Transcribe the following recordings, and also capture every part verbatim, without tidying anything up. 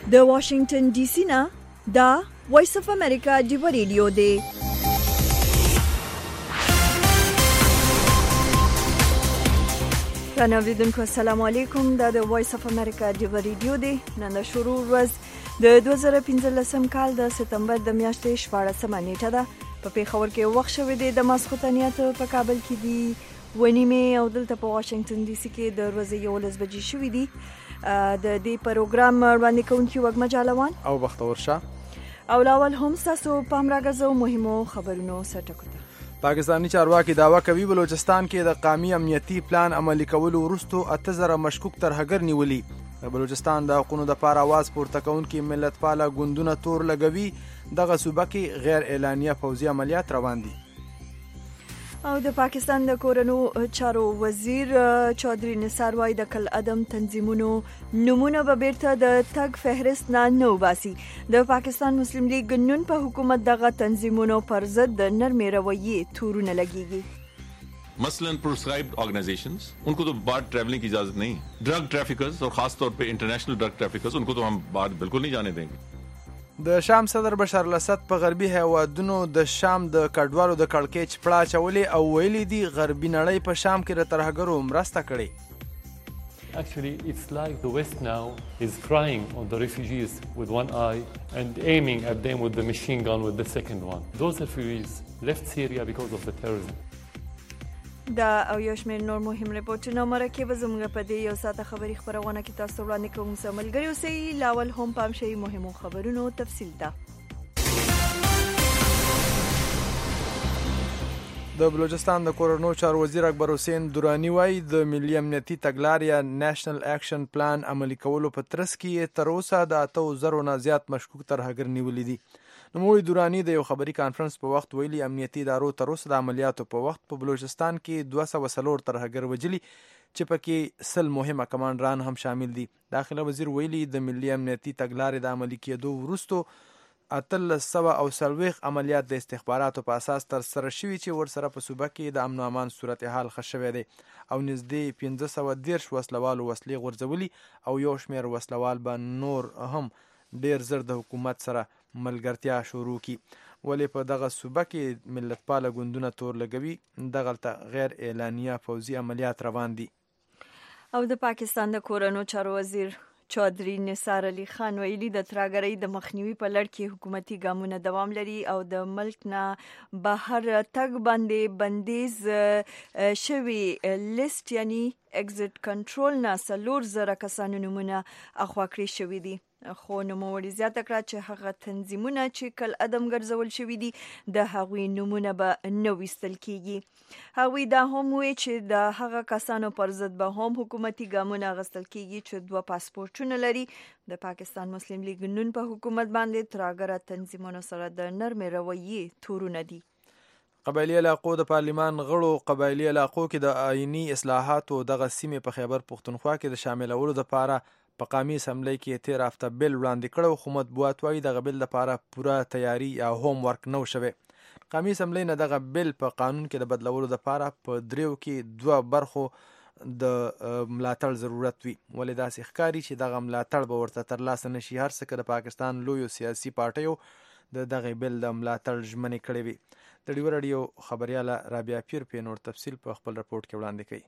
د واشنگټن ډي سي نه دا وایس اف امریکا ډیو ریډیو دی. رانه اوریدونکو السلام علیکم. دا د وایس اف امریکا ډیو ریډیو دی. نن شروع ورځ د دوه زره پنځلسم کال د سپتمبر د میاشتې شپاړسمه نیټه ده. په پیښور کې وخت شوی دی د ماسخوتنیات په کابل کې دی ونیمه او دلته په واشنگټن ډي سي کې د ورځې یولس بجې شوې دي. د دې پروګرام وړاندې کوونکی وګما جالوان او بختور شاه او لاول هم تاسو پام راګرځو مهمو خبرونو سرټکو ته. پاکستانی چارواکي دعوا کوي بلوچستان کې د قومي امنیتي پلان عملي کولو وروسته اته زره مشکوک ترهګر نیولي. د بلوچستان د حقوقو د پاره आवाज پورته کوونکي ملت پاله ګوندونه تور لګوي. دغه صوبه کې غیر اعلانیه پوځي عملیات روان دي. او د پاکستان د کورونو چارو وزیر چودري نثار وايي د کل عدم تنظیمونو نمونه به بیرته د تګ فهرست نه نو باسي. د پاکستان مسلم لیگ نن په حکومت دغه تنظیمونو پر ضد د نرمې رویې تورونه لګيږي. मसलन prescribed organisations उनको तो बाहर ट्रैवलिंग की इजाजत नहीं. ड्रग ट्रैफिकर्स और खास तौर पे इंटरनेशनल ड्रग ट्रैफिकर्स उनको तो हम बाहर बिल्कुल नहीं जाने देंगे. د شام صدر بشار الاسد په غربي هیوادونو د شام د کډوالو د کړکېچ پړا چولې او ویلي دي غربي نړۍ په شام کې د ترهګرو مرسته کړې. Actually, it's like the West now is crying on the refugees with one eye and aiming at them with the machine gun with the second one. Those refugees left Syria because of the terrorism. دا او یو شمېر نور مهم ریپورټونه مرکه به زموږ په دې یو ساعته خبري خبرونه کې تاسو وړاندې کوم سم ملګری اوسئ. لاول هم پام شي مهمو خبرونو تفصیل ده. د بلوچستان د کورونو چارو وزیر اکبر حسین درانی وايي د ملي امنیتي تګلارې یا نېشنل اکشن پلان عملي کولو په ترڅ کې تر اوسه د اته زرو نه زیات مشکوک ترهګر نیولي دي. نوموړي درانی د یو خبري کانفرنس په وخت ویلي امنیتي ادارو تر اوسه د عملیاتو په وخت په بلوچستان کې دوه سوه څلور ترهګر وجلي چې پکې سل مهمه کمانډران هم شامل دي. داخله وزیر ویلي د ملي امنیتي تګلارې د عملي کېدو وروسته اتلس سوه او څلوېښت عملیات د استخباراتو په اساس ترسره شوي چې ورسره په صوبه کې د امن و امان صورتحال ښه شوی دی او نږدې پنځه سوه دېرش وسلوالو وسلې غورځولي او یو شمېر وسلوال به نور هم ډېر زر د حکومت سره ملګرتیا شروع کی. ولې په دغه صوبه کې ملت پاله ګوندونه تور لګوي. دغلته غیر اعلانیه پوځي عملیات روان دي. او د پاکستان د کورونو چارو وزیر چودري نثار علي خان ویلي د ترهګرۍ د مخنیوي په لړ کې حکومتي ګامونه دوام لري او د ملک نه بهر تګ باندې بندیز شوی لیست یعنی ایگزیټ کنټرول نه څلور زره کسانو نومونه اخوا کړی شوي دي. خو نوموړي زیاته کړه چې هغه تنظیمونه چې کل عدم ګرځول شوي دي د هغوی نومونه به نه ویستل کیږي. هغوی دا هم وایي چې د هغه کسانو پر ضد به هم حکومتي ګامونه اخیستل کیږي چې دوه پاسپورټونه لري. د پاکستان مسلم لیگ نن په حکومت باندې ترهګره تنظیمونو سره د نرمې رویې تورونه دي. قبایلي علاقو د پارلیمان غړو قبایلي علاقو کې د آئینی اصلاحاتو دغه سیمې په خیبر پښتونخوا کې د شاملولو لپاره په قومي اسمبلی کې تیر هفته بل وړاندې کړو خو مطبوعات وايي دغه بل لپاره پوره تیاری یا هوم ورک نه شوی. قومي اسمبلی نه دغه بل په قانون کې د بدلولو لپاره په دریو کې دوه برخو د ملاتړ ضرورت وي. ولې داسې ښکاري چې دغه ملاتړ به ورته ترلاسه نشي هر څه که د پاکستان لویو سیاسي پارټیو د دغه بل د ملاتړ ژمنې کړې وي. د ډیو راډیو خبریاله رابعه پیر په نور تفصیل په خپل رپورټ کې وړاندې کوي.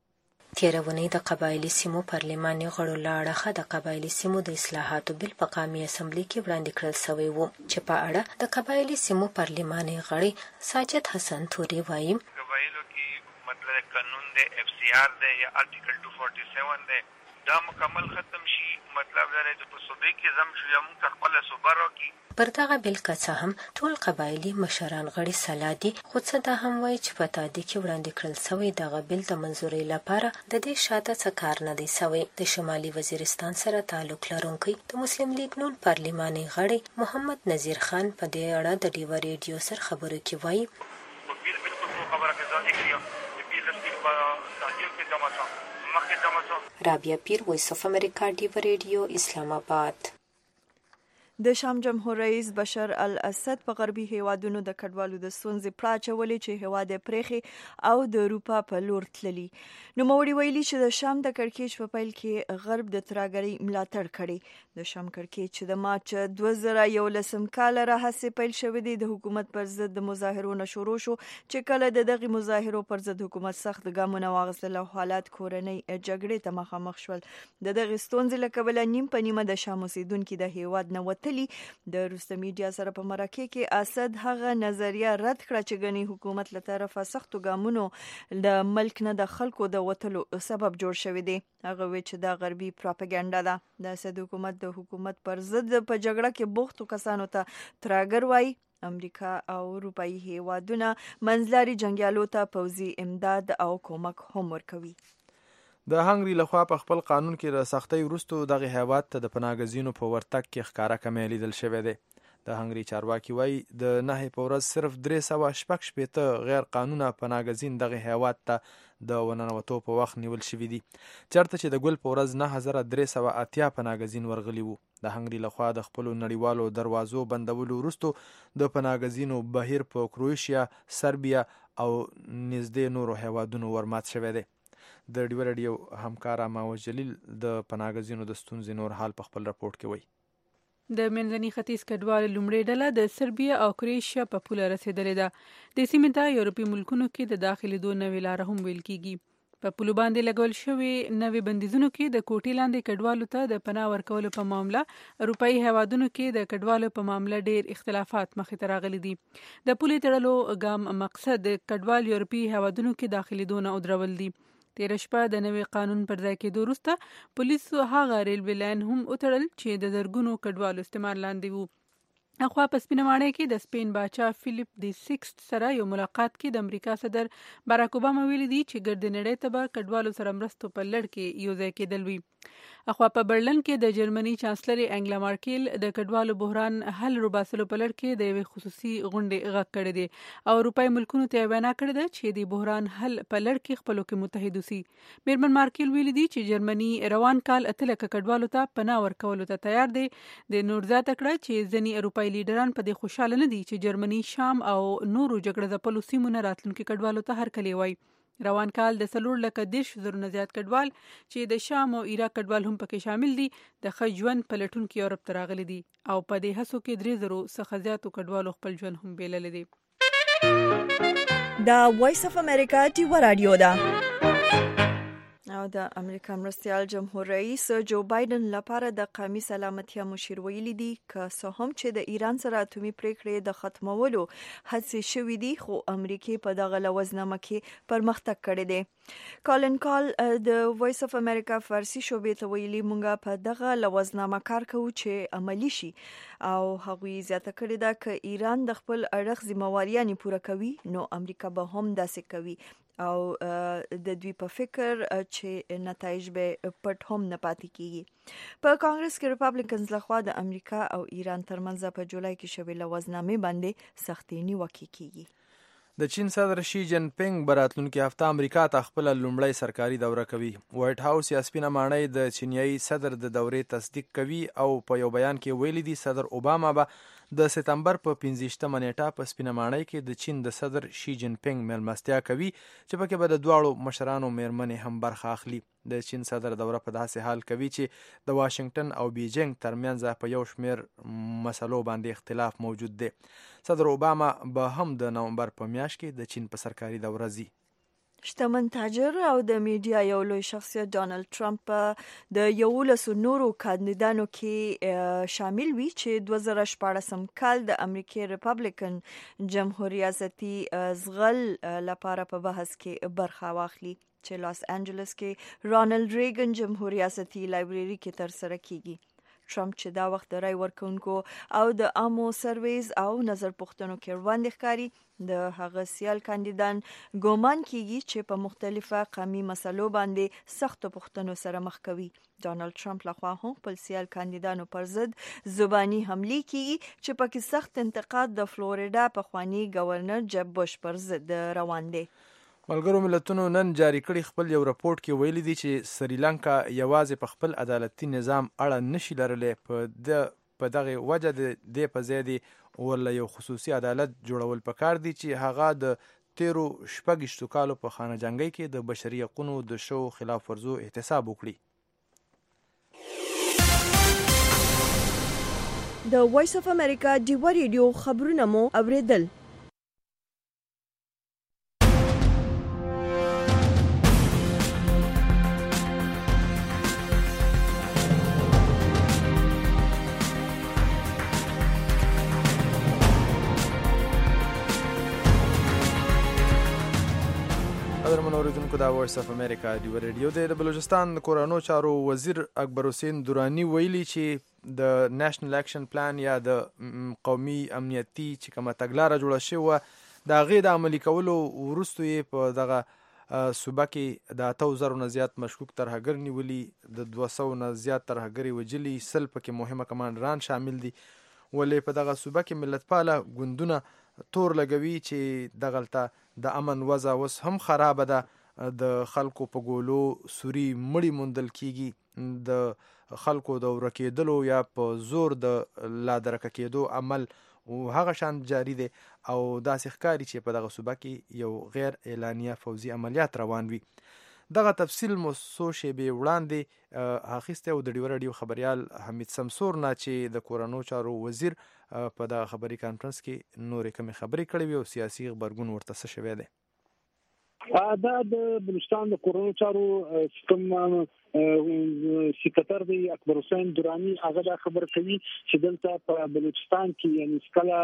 تیرونی د قبایلی سیمو پارلماني غړو له اړخه د قبایلی سیمو د اصلاحاتو بل په قومي اسمبلی کې وړاندې کړل شوی و چې په اړه د قبایلی سیمو پارلماني غړي ساجد حسن توري وایي قبایلو کې مطلب قانون د اف سی آر د یا آرټیکل دو سو سیزده د دا مکمل ختم شي. مطلب دا دی چې په صوبې کې زم شو یا موږ خپل صوبه راکړي. پر دغه بل که هم ټول قبایلی مشران غړي سلا دي خو څه دا هم وایي چې په تادي کې وړاندې کړل شوی دغه بل د منظوري لپاره د دې شاته څه کار نه دی شوی. د شمالي وزیرستان سره تعلق لرونکي د مسلم لیگ نون پارلماني غړي محمد نذیر خان په دې اړه د ډیو ریډیو سره خبرو کې وایي وکیل بالکل خبره کوي چې بیل د په تاجیل کې جمع شو مخکې جمع شو. رابعه پیر وایس اف امریکا ډیو ریډیو اسلام آباد. د شام جمهور رئیس بشر الاسد په غربي هیوادونو د کډوالو د ستونزې پراچولې چې هیواد پرېخي او د اروپا په لور تللی. نو موري ویلي چې د شام د کړکېچ په پیل کې غرب د ترهګرۍ ملاتړ کړي. د شام کړکېچ چې د مارچ دوه زره یولسم کال راهیسې پیل شوی دی د حکومت پر ضد د مظاهرو نه شروع شو چې کله د دغه مظاهرو پر ضد حکومت سخت ګامونه واخیستل او حالات کورنۍ جګړې ته مخامخ شول. د دغه ستونزې له کبله نیم په نیمه د شام اوسیدونکي د هیواد نه د روسي میډیا سره په مرکه کې اسد هغه نظریه رد کړه چې ګني حکومت له طرفه سختو ګامونو د ملک نه د خلکو د وټلو سبب جوړ شوی دی. هغه وی چې دا غربي پروپاګاندا ده. د اسد حکومت د حکومت پر ضد په جګړه کې بوختو کسانو ته ترهګر وایي. امریکا او اروپאי هیوادونه منځلاري جنگیالو ته پوځي امداد او کومک هم ورکوي. د هنګري لخوا په خپل قانون کې د سختۍ وروسته دغه هیواد ته د پناهګزینو په ورتګ کې ښکاره کمی لیدل شوی دی. د هنګري چارواکي وایي د نهې په ورځ صرف درې سوه شپږ شپېته غیر قانونه پناهګزین دغه هیواد ته د وننوتو په وخت نیول شوي دي، چېرته چې د ګل په ورځ نه هزاره درې سوه اتیا پناهګزین ورغلي وو. د هنګري لخوا د خپلو نړیوالو دروازو بندولو وروسته د پناهګزینو بهیر په کروشیا، سربیا او نږدې نورو هیوادونو ورمات شوی دی. د ډیو رادیو همکاره ماوش جلیل د پناهګزینو د ستونزې نور حال په خپل راپورټ کې وایي. د منځني ختیځ کډوالو لومړۍ ډله د سربیا او کروشیا په پوله رسېدلې ده. د سیمې ته یورپي ملکونو کې د داخلېدو نوې لاره هم ویل کېږي. په پولو باندې لګول شوي نوې بندیزونو کې د کوټې لاندې کډوالو ته د پناه ورکولو په معامله اروپאי هیوادونو کې د کډوالو په معامله ډېر اختلافات مخې ته راغلي دي. د پولې تړلو ګام مقصد د کډوال یورپي هیوادونو کې داخلېدو نه ودرول دي. تیره شپه د نوي قانون پر ځای کېدو وروسته پولیسو هغه ریلوې لاین هم وتړل چې د زرګونو کډوالو استعمار لاندې وو. اخوا په سپینه ماڼۍ کې د سپین باچا فلیپ دی سکس سره یو ملاقات کې د امریکا صدر باراک اوباما ویلي دي چې ګرد نړۍ ته به کډوالو سره مرستو په لړ کې یو ځای کېدل وي. اخوا په برلن کې د جرمني چانسلر انګلا مارکل د کډوالو بحران حل روباسلو په لړ کې د یوې خصوصي غونډې غږ کړی دی او اروپאי ملکونو ته وینا کړې ده چې د بحران حل په لړ کې خپلو کې متحد وسی. میرمن مارکل ویلي دي چې جرمني روان کال اته لکه کډوالو ته پناه ورکولو ته تیار دی. د نور زیاته کړه چې ځینې اروپאי لیډران په دې خوشاله نه دي چې جرمني شام او نورو جګړه ځپلو سیمو نه راتلونکي کډوالو ته هرکلی وایي. روان کال د څلور لکه دېرش زرو نه زیات کډوال چې د شام او عراق کډوال هم پکې شامل دي د ښه ژوند په لټون کې یورپ ته راغلي دي او په دې هڅو کې درې زرو څخه زیاتو کډوالو خپل ژوند هم بیللی دی. دا وایس اف امریکا ټیوه رادیو ده او د امریکا مرستیال جمهور رئیس جو بایدن لپاره د قومي سلامتیا مشیر ویلي دي که څه هم چې د ایران سره اتومي پریکړې د ختمولو هڅې شوې دي خو امریکا په دغه لوزنامه کې پرمختګ کړی دی. کالن کال د وایس اف امریکا فارسی شوبې ته ویلي مونږه په دغه لوزنامه کار کوو چې عملی شي او هغوی زیاته کړې ده که ایران د خپل اړخ ذمہواریانې پوره کوي نو امریکا به هم داسې کوي او د دوی په فکر چې نتایج به پټ هم نه پاتې کیږي. په کانګرس کې ریپابلیکنز لخوا د امریکا او ایران ترمنځ په جولای کې شوې لوزنامې باندې سختې نیوکې کیږي. د چین صدر شي جن پینګ براتلونکي هفته امریکا ته خپل لومړی سرکاري دوره کوي. وایټ هاوس یا سپینه ماڼۍ د چینیایي صدر د دورې تصدیق کوي او په یو بیان کې ویلي دي صدر اوباما به د سپتمبر په پنځه نیټه په سپینه ماڼۍ کې د چین د صدر شي جن پینګ مېلمستیا کوي چې پکې به د دواړو مشرانو مېرمنې هم برخه اخلي. د چین صدر دوره په داسې حال کوي چې د واشنگټن او بیجینګ ترمنځ په یو شمېر مسلو باندې اختلاف موجود دی. صدر اوباما به هم د نومبر په میاشت کې د چین په سرکاري دوره ځي. شتمن تاجر او د میډیا یو لوی شخصیت ډانلډ ټرمپ د یولسو نورو کاندیدانو کې شامل وي چې دوه زره شپاړسم کال د امریکای ریپابلیکن جمهور ریاستي زغل لپاره په بحث کې برخه واخلي چې لاس انجلس کې رونالد ریګن جمهور ریاستي لایبرری کې ترسره کیږي. ټرمپ چې دا وخت د رای ورکونکو او د عامو سرویز او نظر پوښتنو کې وړاندې ښکاري د هغه سیال کاندیدان ګومان کیږي چې په مختلفه قومي مسلو باندې سخت پوښتنو سره مخ کوي. ډانلډ ټرمپ لخوا هم خپل سیال کاندیدانو پر ضد زبانی حملې کیږي چې پکې سخت انتقاد د فلوریدا پخوانی گورنر جب بوش پر ضد روان دی. ملګرو ملتونو نن جاری کړی خپل یو راپورټ کې ویلي دي چې سریلانکا یوازې په خپل عدالتي نظام اړه نشي لرلی په د په دغه وجه د دې په ځای دی ورله یو خصوصي عدالت جوړول پکار دي چې هغه د تیرو شپږیشتو کالو په خانه جنګۍ کې د بشري حقونو د شو خلاف ورزو احتساب وکړي. د وایس اف امریکا ډیوه ریډیو خبرونه مو اوریدل. اوریدونکو دا وایس اف امریکا ډیوه ریډیو دی. د بلوچستان د کورانو چارو وزیر اکبر حسین درانی ویلي چې د نېشنل اکشن پلان یا د قومي امنیتي چې کومه تګلاره جوړه شوې د هغې د عملي کولو وروسته یې په دغه صوبه کې د اتو زرو نه زیات مشکوک ترهګر نیولي، د دوه سوو نه زیات ترهګرې وجلي، سل پکې مهمه کمانډران شامل دي. ولې په دغه صوبه کې ملتپاله ګوندونه تور لګوي چې دغلته د امن وضع اوس هم خرابه ده، د خلکو په ګولو سوري مړی موندل کیږي، د خلکو د ورکېدلو یا په زور د لادرکه کېدو عمل هغه شان جاری دی او داسې ښکاري چې په دغه صوبه کې یو غیر اعلانیه فوزي عملیات روان وي. دغه تفصیل مو څو شېبې وړاندې اخیستی او د ډیوه راډیو خبریال حمید سمسور نه چې د کورنو چارو وزیر په دغه خبري کانفرنس کې نورې کومې خبرې کړې وي او سیاسي غبرګون ورته څه شوی دی. دا د بلوچستان د کورونو چارو کوم سکرټر دی اکبر حسین درانی هغه دا خبر کوي چې دلته په بلوچستان کې یعنی سکلا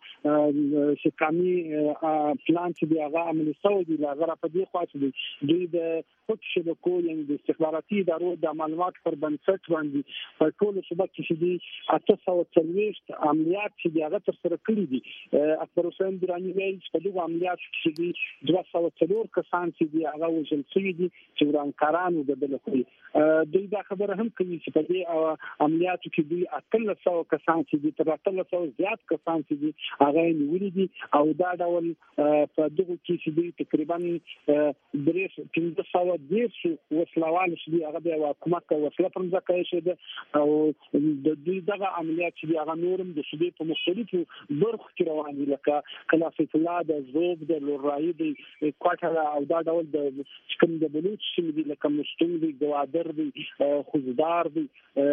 د سکامي پلان چې دی هغه عملي شوی دی، هغه په دې خوا چې دی دوی د پټ شبکو یعنی د استخباراتي ادارو د معلومات پر بنسټ باندې په ټول صوبه کې چې دی اته سوه څلوېښت عملیات چې دی هغه ترسره کړي دي. اکبر حسین درانی ویل چې په دغه عملیات کې دی دوه سوه څلور کسان چې دی هغه وژل شوي دي چې ورانکارانو د بل خو دوی دا خبره هم کوي چې په دې عملیاتو کې دوی اتلس سوه کسان چې دي تر اتلس سوه زیات کسان چې دي هغه نیولي دي او دا ډول په دغه کې چې دوی تقریبا درې پنځه سوه دېرش وسلوال چې دي هغه د حکومت وسله پر ځکه یې شوه او د دوی دغه عملیات چې دي هغه نورم د صوبې په مختلفو برخو کې روان دي لکه کلاسیک الله د زوب د لورایي د کوټه او دا ډول د کوم د بلوچ چې دي لکه مستون دي ګوادر دي خوزدار دي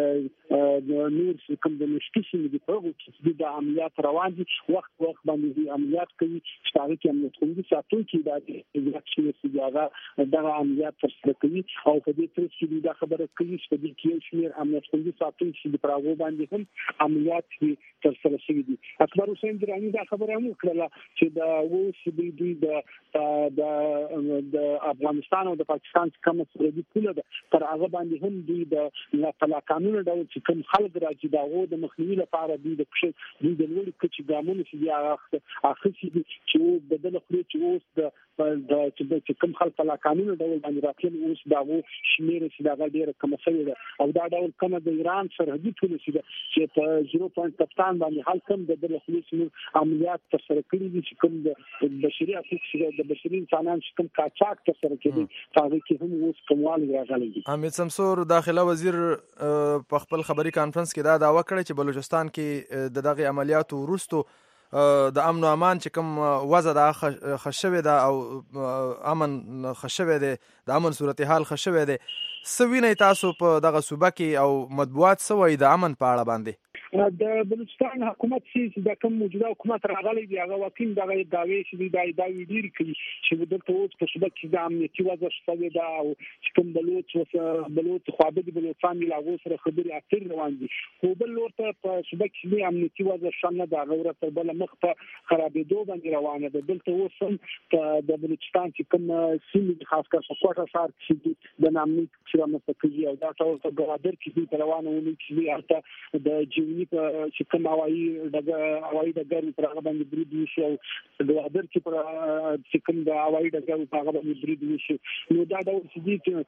نور کوم د مشکل چې دي په هغه کې د عملیات روان دي وخت وخت باندې عملیات کوي چې هغه کې امنیت خوندي ساتونکي د اجرا چې هغه دغه عملیات ترسره کوي او په دې ترڅ کې دا خبره کوي چې په دې کې یو شمېر امنیت خوندي ساتونکي چې په هغه باندې هم عملیات ترسره شوي دي. اکبر حسین درانی دا خبره هم وکړه چې دا اوس دوی د د افغانستان او د پاکستان کومه سرحدي پوله ده تر هغه باندې هم دوی د پلا قانون ډول چې کوم خلک راځي دغه د مخنیوي لپاره دوی د کښې دوی د لوړ کچې ګامونه چې دی اخیستي دي چې د بل خو چې اوس د د چې کوم خلک پلا قانون ډول باندې راځي اوس دغه شمیر چې دغه ډیره کم شوی ده او دا ډول کومه د ایران سرحدي پوله چې ده چې په صفر پوینټ کپتان باندې حل کم د بل خو چې عملیات ترسره کړي دي چې کوم د بشري حقوق چې د بشري انسانان چې کوم قاچاق ترسره کړي هغه کې هم اوس کوموالي راغلي دي. حمید سمسور داخله وزیر په خپل خبري کانفرنس کې دا دعوه کړې چې بلوچستان کې د دغه عملیاتو وروسته د امن او امان چې کوم وضع د خښوي ده او امن خښوي ده د امن صورتحال خښوي ده سوینه تاسو په دغه صوبه کې او مطبوعات سوي د امن په اړه باندې د بلوچستان حکومت چې د کوم موجوده حکومت راغلي دی هغه وکیل دغه داوی چې د داوی ډیر کوي چې د توت په صوبه کې د امنیتي وضع شته دا او چې کوم بلوچ بلوچ خوابدي بلوچستان لا غو سره خبري اکثر روان دي خو بل ورته په صوبه کې د امنیتي وضع شنه دا غوړه تر بل مخ په خرابېدو باندې روانه ده. دلته اوس د بلوچستان چې کوم سیمې خاص کر په کوټه شهر کې د نامني چې مستقلی او دا ټول په ګوادر کې د روانه ونی چې هلته د جیونی چې کوم هوایي ډګر هوایي ډګر پر هغه باندې برید وشي او د ګوادر چې پر چې کوم د هوایي ډګر په هغه باندې برید وشي نو دا ډول چې چې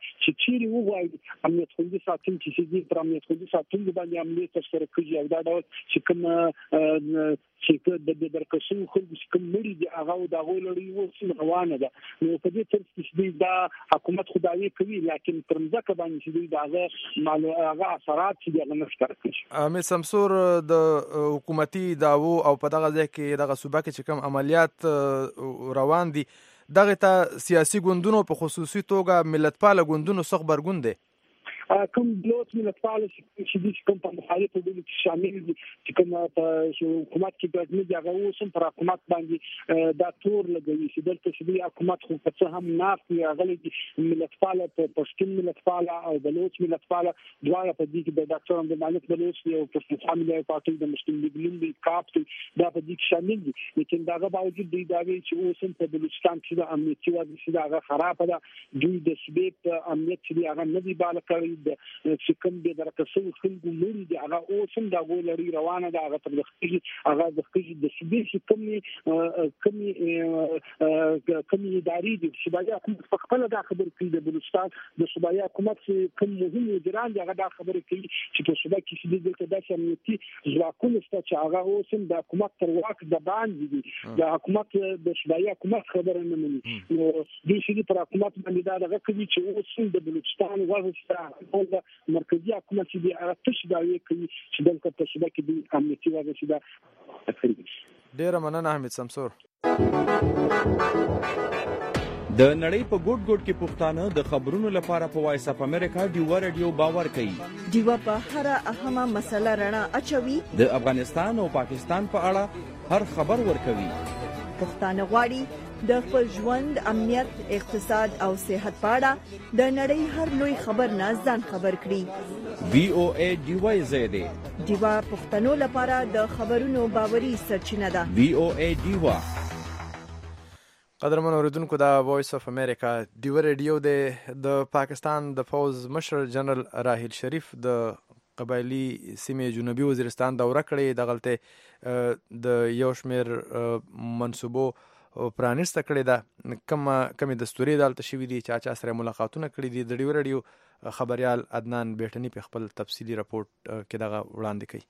کچېری وغواړي امنیت خوندي ساتل چې دې پر امنیت خوندي ساتل باندې عملیات ترسره کوي او دا ډول چې کوم چې د درکشو خلکو چې کوم لري د هغه د غولړي وسه روانه ده نو په دې ترڅ کې دا حکومت خدای کوي لکه پر ځکه باندې چې دا مالو هغه اثرات چې دغه نشته کوي امیر سمسور د حکومتي داوو او په دغه ځای کې دغه صوبه کې چې کوم عملیات روان دي دغه ته سیاسي ګوندونو په خصوصي توګه ملتپاله ګوندونو څخه برګون دي کوم بلوت ملتپال چې د کوم په مخالفت ډول کې شامل دي چې کوم په حکومت کې د دې هغه اوسم پر حکومت باندې دا تور لګوي چې دلته چې د حکومت خو څه هم نافي غلي ملتپال په پښتون ملتپال او بلوت ملتپال دواړه په دې کې د ډاکټر احمد مالک بلوچ او پښتون فاميلي پارټي د مسلم لیگ لومبي کاپ دا په دې کې شامل دي لیکن دا باوجود دی دا چې اوسم په بلوچستان کې د امنیتي وضع چې دا خراب ده دوی د سبب امنیت چې هغه نه دی بالا کړی د چې کوم د درکسو خلکو لري د هغه اوسم د غولړي روانه ده هغه تر دغه هغه د خپل د سبب چې کوم کوم کوم اداري دي چې باید حکومت خپل دا خبر کوي د بلوچستان د صوبایي حکومت کوم مهم وزیران دغه دا خبره کوي چې په صوبه کې چې دلته د امنیتي ځواکونو چې هغه اوسم د حکومت تر واک د باندې دي د حکومت د صوبایي حکومت خبره نه مني نو د شي پر حکومت باندې دا دغه کوي چې اوسم د بلوچستان وضع د مرکزی حکومت چې د ارتش داوی کوي چې دلته په صوبه کې د امنیتي وضع چې دا ډیر مننه حمید سمسور د نړۍ په ګوټ ګوټ کې پښتانه د خبرونو لپاره په وایس اپ امریکا ډیوا رادیو باور کوي ډیوا په هر اهمه مسله رڼا اچوي د افغانستان او پاکستان په اړه هر خبر ورکوي پښتانه غواړي د خپل ژوند امنیت اقتصاد او صحت په اړه د نړۍ هر لوی خبر نه ځان خبر کړي وی او ای ډیوا زیاده ډیوا پښتنو لپاره د خبرونو باوري سرچینه ده وی او ای ډیوا قدرمن اوریدونکو دا وایس اف امریکا ډیوا رادیو د پاکستان د فوز مشر جنرال راحیل شریف د قبایلی سیمې جنوبي وزیرستان دوره کړې د غلطه د یو شمیر منصوبو پرانیسته کړې ده کوم کمی دستوري دالته شوې دي چې چا سره ملاقاتونه کړې دي د ډیوا رادیو خبريال عدنان بیٹنی په خپل تفصیلی راپورټ کې دغه وړاندې کړي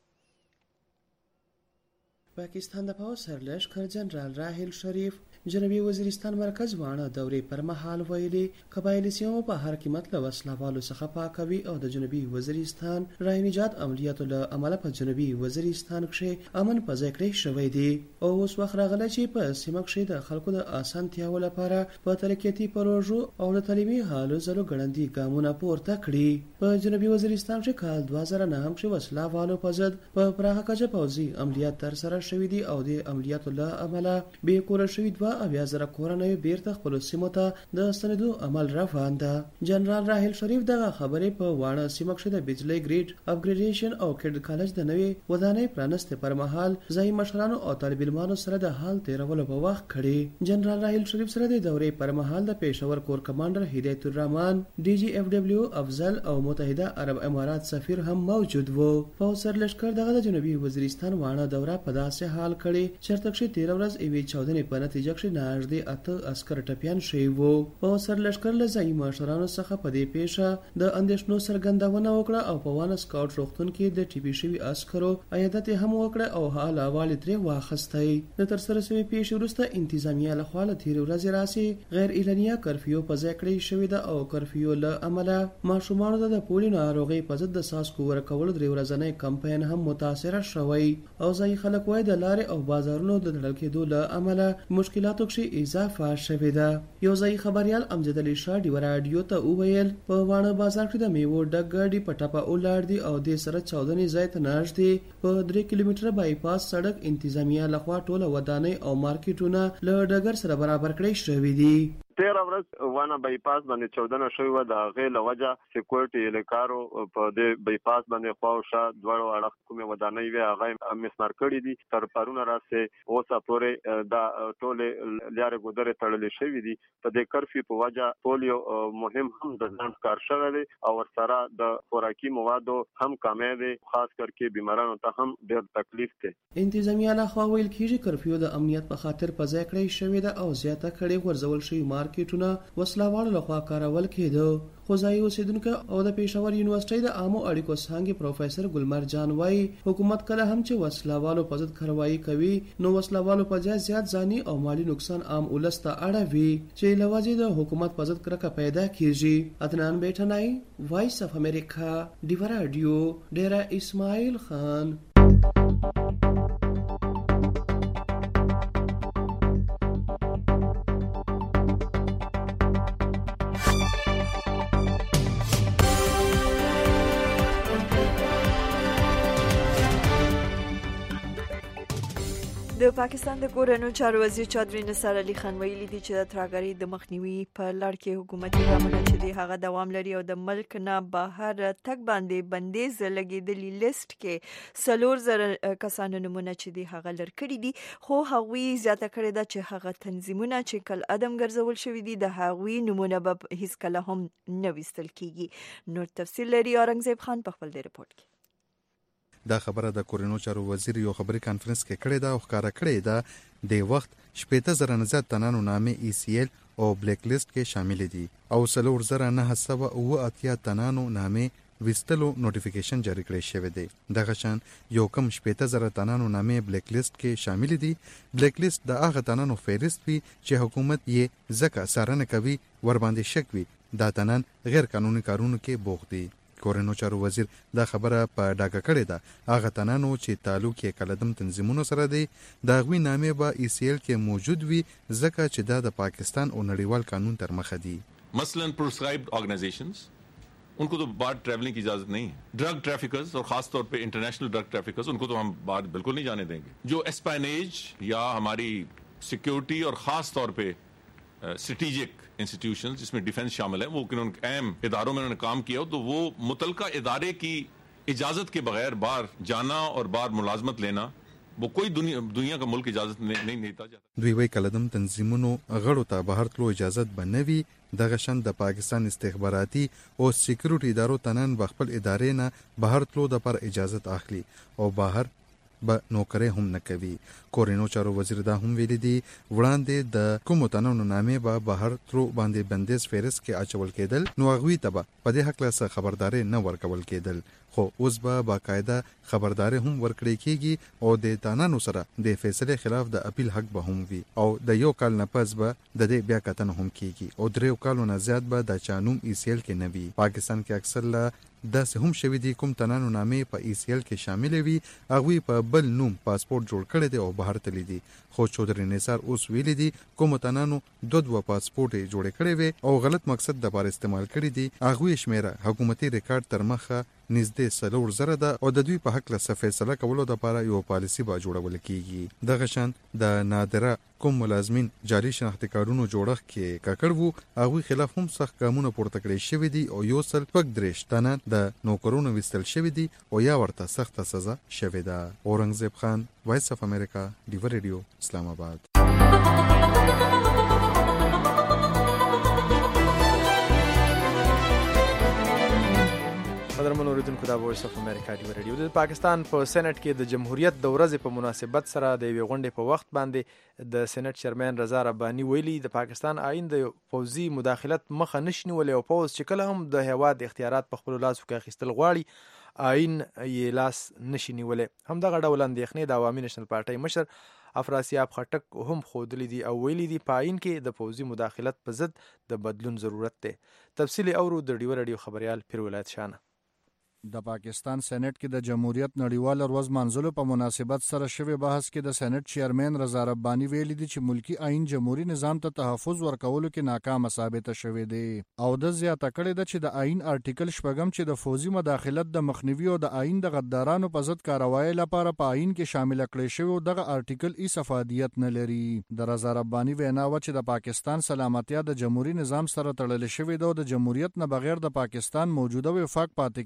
پاکستان د پاو سرلشکر جنرال راحیل شریف جنوبي وزیرستان مرکز وانه دورې پر مهال ویلي قبایلی سیمو په هر قیمت له وسلوالو څخه پاکوي او د جنوبي وزیرستان رای نجات عملیاتو له عمله په جنوبي وزیرستان کې امن په ځای کړی شوی دی او اوس وخت راغلی چې په سیمه کې د خلکو د اسانتیاو لپاره په ترقیاتي پروژو او د تعلیمي حالو زلو ګړندي ګامونه پورته کړي په جنوبي وزیرستان کې کال دوه زره نه هم چې وسلوالو په ضد په پراخه کچه پوځي عملیات تر سره شوی دي او د عملیاتو له عمله به کور شوی دوه اویا زره کورنۍ بیرته خپل سیمو ته د ستنېدو عمل روان ده جنرال راحیل شریف دغه خبرې په واړه سیمه کې د بجلی ګریډ اپګریډیشن او کډ کالج د نوې ودانۍ پرانسته پر مهال ځای مشرانو او طالب علمانو سره د حال تیرولو په وخت کړي جنرال راحیل شریف سره د دورې پر مهال د پېښور کور کمانډر هدایت الرحمن ډي جی اف دبليو افضل او متحده عرب امارات سفیر هم موجود وو په سرلشکر دغه د جنوبي وزیرستان واړه دوره په داسې حال کړي چرته چې تیر ورځ ایوي چودنې په نتیجه کې نږدې اته عسكر ټپيان شوي وو په سرلشکر له ځای مشرانو څخه په دې پیښه د اندېښنو څرګندونه وکړه او په وان سکاوټ روغتون کې د ټي بي شوي عسکرو عیادت هم وکړه او حال احوال ترې واخیستی د ترسره شوې پیښې وروسته انتظامیه له خوا له تېرې ورځې راسي غیر اعلانیه کرفیو په ځای کړی شوې ده او کرفیو له امله ماشومانو ته د پولیو ناروغۍ په ضد د څاڅکو ورکولو درې ورځنی کمپاین هم متاثره شوی او ځای خلک وایي د لارې او بازارونو د تړل کېدو له امله مشکلاتو کې اضافه شوې ده یو ځای خبريال امجد علي شاه ډیوا رادیو ته وویل په وانه بازار کې د میوو ډک ګاډي په ټپه ولاړ دي او د سره چودنې ځای ته نږدې په درې کیلومتره بایپاس سړک انتظامیه لخوا ټوله ودانۍ او مارکیټونه له ډګر سره برابر کړی شوي دي تیر ورځ وانه بایپاس باندې چودنه شوې و د هغې له وجه سکیورټي الیکارو په دې بایپاس باندې خواوشا دواړو اړخ کومې ودانۍ وې هغه مسمار کړي دي تر پرونه راسې اوسه پورې دا ټولې لارې ګودرې تړلې شوې دي په دې کرفیو په وجه پولیو مهم هم د ځان کار شوی دی او ورسره د خوراکي موادو هم کمی دی خاص کرکې بیمارانو ته هم ډېر تکلیف دی انتظامیه له خوا ویل کېږي کرفیو د امنیت په خاطر په ځای کړی شوې ده او زیاته کړې غورځول شوي مارکیټونه وسلوالو لخوا کارول کېده. خو ځایي اوسیدونکو او د پېښور یونیورسيټۍ د عامو اړیکو څانګې پروفیسور ګلمر جان وايي حکومت کله هم چې وسلوالو په ضد کاروایی کوي نو وسلوالو په ځای زیات ځاني او مالی نقصان عام ولس ته اړوي چې لوازې د حکومت په ضد کرکه پیدا کیږي. عدنان بیٹنای، وایس اف امریکا، ډیو رادیو، ډیرا اسماعیل خان. د پاکستان د کورنو چارو وزیر چودري نثار علي خان ویلي دي چې د ترهګرۍ د مخنیوي په لړ کې حکومتي ګامونه چې دی هغه دوام لري او د ملک نه بهر تګ باندې بندیز لګیدلی لیست کې څلور زره کسانو نمونه چې دی هغه لرکړي دي، خو هغوی زیاته کړې ده چې هغه تنظیمونه چې کل عدم ګرځول شوي دي د هغوی نمونه به هیڅ کله هم نه ویستل کیږي. نور تفصیل لري اورنګزیب خان په خپل دی رپورت کې. دا خبره د کورنو چارو وزیر یو خبري کانفرنس کې کړې ده او ښکارا کړې ده د وخت شپږ زره نه زیات تنانو نامې ای سی ایل او بلیک لیست کې شامل دي او څلور زره نه سوه اوه اتیا تنانو نامې وستلو نوټیفیکیشن جاری کړی شوی دی. دغه شان یو کم شپږ زره تنانو نامې بلیک لیست کې شامل دي. بلیک لیست د هغه تنانو فهرست وي چې حکومت یې ځکه څارنه کوي ور باندې شک وي دا تنان غیر قانوني کارونو کې بوخت دي. کورنو چارو وزیر دا خبره په ډاګه کړې ده هغه تنانو چې تعلق یې کلدم تنظیمونو سره دی د هغوی نامې به ای سی ایل کې موجود وي ځکه چې دا د پاکستان او نړیوال قانون تر مخه دي. مثلاً prescribed organizations उनको तो बाहर ट्रैवलिंग की इजाजत नहीं है. Drug traffickers और खास तौर पे इंटरनेशनल ड्रग ट्रैफिकर्स उनको तो हम बाहर बिल्कुल नहीं जाने देंगे. जो एस्पाइनेज या हमारी सिक्योरिटी और खास तौर पे स्ट्रेटेजिक इंस्टीट्यूशंस जिसमें डिफेंस शामिल है वो उन्होंने अहम इदारों में उन्होंने काम किया हो तो वो मुतलका इदारे की इजाजत के बगैर बाहर जाना और बाहर मुलाजमत लेना वो कोई दुनिया दुनिया का मुल्क इजाजत नहीं देता जाता. دوی وی کلدم تنظیمونو غړو ته بهر تلو اجازت بنوي دغه شان د پاکستان استخباراتي او سکیورټي ادارو تنن بخپل ادارې نه بهر تلو د پر اجازت اخلي او بهر به نوکرې هم نه کوي. کورنو چارو وزیر دا هم ویلي دي وړاندې د کوم تنانو نامې به بهر تلو باندې بندیز فهرست کې اچول کېدل نو هغوی ته به په دې هکله څه خبرداري نه ورکول کېدل خو اوس به باقاعده خبرداري هم ورکړې کېږي او د تنانو سره د فیصله خلاف د اپیل حق به هم وي او د یو کال نه پس به د دې بیا کتنه هم کېږي او درې کالو نه زیات به د چانوم ای سی ایل کې نه وي. پاکستان کې اکثر لا داسې هم شوي دي کوم تنانو نامې په ای سی ایل کې شامل وي هغوی په بل نوم پاسپورت جوړ کړی دی او بهر تللی دي خو چودري نثار اوس ویلي دي کوم تنانو دوه دوه پاسپورت جوړ کړی وي او غلط مقصد د بار استعمال کړی دي هغوی شمیره حکومتي ریکارډ تر مخه نږدې څلور زره ده او د دوی په حق له فیصله کولو لپاره یو پالیسي به جوړول کیږي. دغه شان د نادره کوم ملازمین جاري شناختی کارونو جوړښت کې ککړ وو هغوی خلاف هم سخت ګامونه پورته کړی شوي دي او یو سل شپږ دېرش تنه د نوکرونو ویستل شوي دي او یا ورته سخته سزا شوې ده. اورنګزیب خان، وایس اف امریکا، ډیو ریډیو، اسلام آباد. قدرمن اوریدونکو دا وایس اف امریکا ډیو ریډیو د پاکستان په سېنات کې د جمهوریت د ورځې په مناسبت سره د یوې غونډې په وخت باندې د سېنات چیرمن رضا رباني ویلي د پاکستان آئین د پوځي مداخلت مخه نشي نیولای او پوز چې کله هم د هیواد اختیارات په خپل لاس کې اخیستل غواړي آئین یې لاس نشي نیولای. همدغه ډول اندېښنې د عوامي نېشنل پارټۍ مشر افراسیاب خټک هم ښودلې دي او ویلي دي په آئین کې د پوځي مداخلت په ضد د بدلون ضرورت دی. تفصیلي اورو د ډیو ریډیو خبريال پیر ولایت شانه. د پاکستان سېنات کې د جمهوریت نړیوال ورځ منځلو په مناسبت سره شوی بحث کې د سېنات چیرمن رضا رباني ویلي دي چې ملکی آئین جمهوریت نظام ته تحفظ ورکولو کې ناکام ثابت شوی دی او د زیاته کړې ده چې د آئین آرټیکل شپږم چې د فوزي مداخلت د مخنیوي او د آئین د غدارانو په ضد کاروایی لپاره په آئین کې شامل کړي شوی او دغه آرټیکل ای صفادیت نه لري. د رضا رباني وینا و چې د پاکستان سلامتیا د جمهوریت نظام سره تړل شوی دی او د جمهوریت نه بغیر د پاکستان موجوده وفاق پاتې کېدل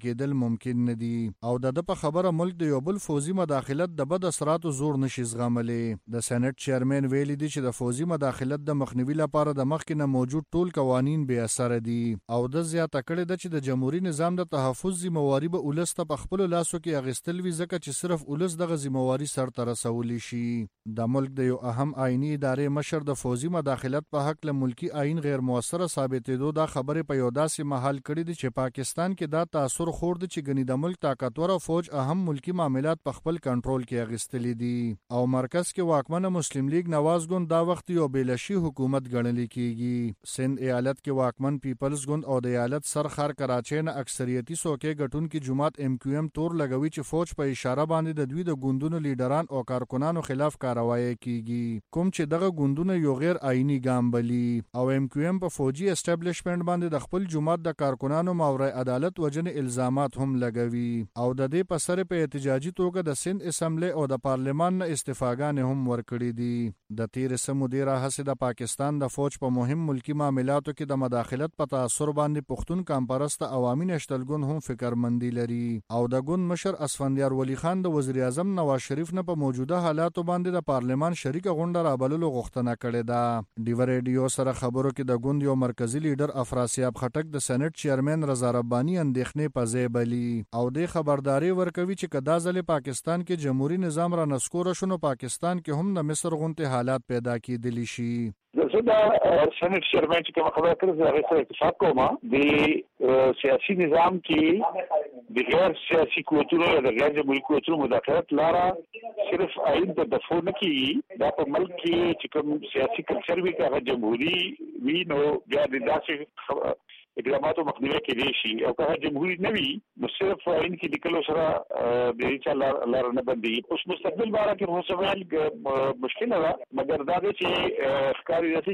ممکن نه دي او د په خبره ملک د یو بل فوزي مداخلت د بد اثراتو زور نشي زغملی. د سېنات چیرمن ویلي دي چې د فوزي مداخلت د مخنیوي لپاره د مخکې نه موجود ټول قوانین بې اثره دي او د زیاته کړې ده چې د جمهوریت نظام د تحفظ ذمہواری به ولس ته په خپل لاسو کې اغستل وي ځکه چې صرف ولس دغه ذمہواری سرته رسولی شي. د ملک د یو اهم آئینی ادارې مشر د فوزي مداخلت په حق له ملکی آئین غیر موثره ثابتېدو دا خبرې په یو داسې محل کړي دي چې پاکستان کې دا تاثر خورد چې ګنې د ملک طاقتور فوج اهم ملکی معاملات په خپل کنټرول کې اغستلې دي او مرکز کې واکمنه مسلم لیگ نواز ګوند دا وخت یو بیلشي حکومت ګڼل کیږي. سند ایالت کې واکمن پیپلز ګوند او د ایالت سرخر کراچۍ نه اکثریتي څوکۍ ګټونکي جماعت ایم کیو ایم تور لګوي چې فوج په اشاره باندې د دوی د ګوندونو لیډران او کارکنانو خلاف کاروایی کیږي کوم چې دغه ګوندونه یو غیر آئینی ګام بلی او ایم کیو ایم په فوجي اسټابلیشمنت باندې د خپل جماعت د کارکنانو ماورای عدالت وجنه الزامات هم لګوي او د دې په سر په احتجاجي توګه د سند اسمبلی او د پارلمان نه استعفاګانې هم ورکړي دي. د تیر سمو ډیره هڅه د پاکستان د فوج په مهم ملکی معاملاتو کې د مداخلت په تاثر باندې پښتون کمپرست عوامي نشتلګون هم فکرمندي لري او د ګوند مشر اسفندیار ولی خان د وزیر اعظم نواز شریف نه په موجوده حالاتو باندې د پارلمان شریک غونډه رابللو غوښتنه کړې ده. ډیو ریډیو سره خبرو کې د ګوند یو مرکزی لیډر افراسیاب خټک د سېنات چیرمن رضا ربانی اندېښنې په ځای بلی او د خبرداري ورکوي چې کدا ځل پاکستان کې جمهوریت نظام را نسکور شونه پاکستان کې هم د مصر غونته حالات پیدا کیدلی شي. زه دا سېنات چیرمن چې کوم خبره کړې هغه سره اتفاق کوم. د سیاسي نظام کې د غیر سیاسي قوتونو یا د غیر جمهوري قوتونو مداخلت لاره صرف آئین ته دفع نه کیږي. دا په ملک کې چې کوم سیاسي کلچر وي هغه جمهوري وي نو بیا د داسې اقداماتو مخنیوي کېدای شي او که جمهوریت نه وي نو صرف آئین کې لیکلو سره د هیڅ لار نه بندي. اوس مستقبل باره کې هو سوال مشکل ده مګر دا دی چې ښکاري داسې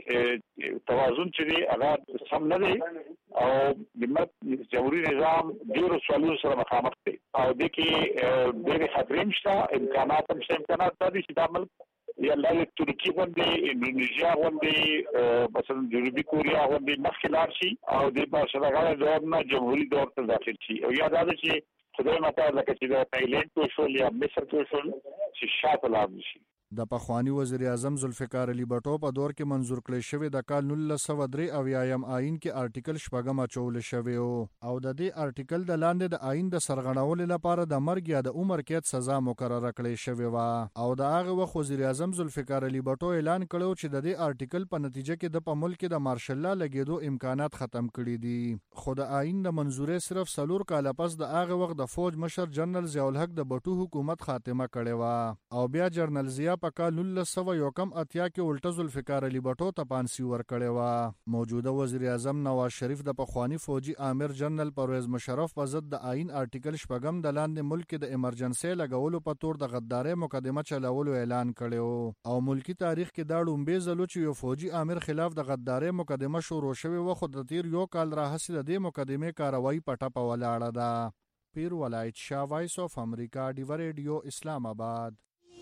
چې توازن چې دی هغه سم نه دی او د ملک جمهوري نظام ډېرو سوالونو سره مخامخ دی او د کې ډېرې خطرې هم شته امکانات هم شته. امکانات دا دي چې دا ملک یا لکه ترکی غونډې انډونیزیا غونډې مثلا جنوبي کوریا غونډې مخکې لاړ شي او د باشندګانو دور نه جمهوري دور ته داخل شي او یا دا چې خدای ماته لکه چې د تایلند کې شول یا مصر کې شول چې شاته لاړ شي. د پخوانی وزیر اعظم ذوالفقار علي بټو په دور کې منظور کړی شوی د کال نولس سوه درې اویایم آئین کې ارټیکل شپږم اچول شوی او د دې ارټیکل د لاندې د آئین د سرغړونې لپاره د مرګ یا د عمر قید سزا مقرره کړې شوی و او د هغه وخت وزیر اعظم ذوالفقار علي بټو اعلان کړو چې د دې ارټیکل په نتیجه کې د په ملک د مارشل لا لګیدو امکانات ختم کړي دي. خو د آئین د منظورې صرف څلور کاله پس د هغه وخت د فوج مشر جنرال ضیاء الحق د بټو حکومت خاتمه کړې و او بیا جنرال ضیاء په کال نولس سوه یو کم اتیا کې الټه ذوالفقار علي بټو ته پانسي ورکړې وه. موجوده وزیر اعظم نواز شریف د پخوانی فوجي امیر جنرال پرویز مشرف په ضد د آئین ارټیکل شپږم د لاندې ملک د ایمرجنسي لګولو په تور د غدارۍ مقدمه چلولو اعلان کړی او ملکی تاریخ کې دا لومبې ځلو چې یو فوجي امیر خلاف د غدارۍ مقدمه شروع شوې و خو د تیر یو کال راهیسې د دې مقدمې کاروایی په ټپه ولاړه ده. پیر ولایت شاه وایس اف امریکا ډیو ریډیو اسلام آباد.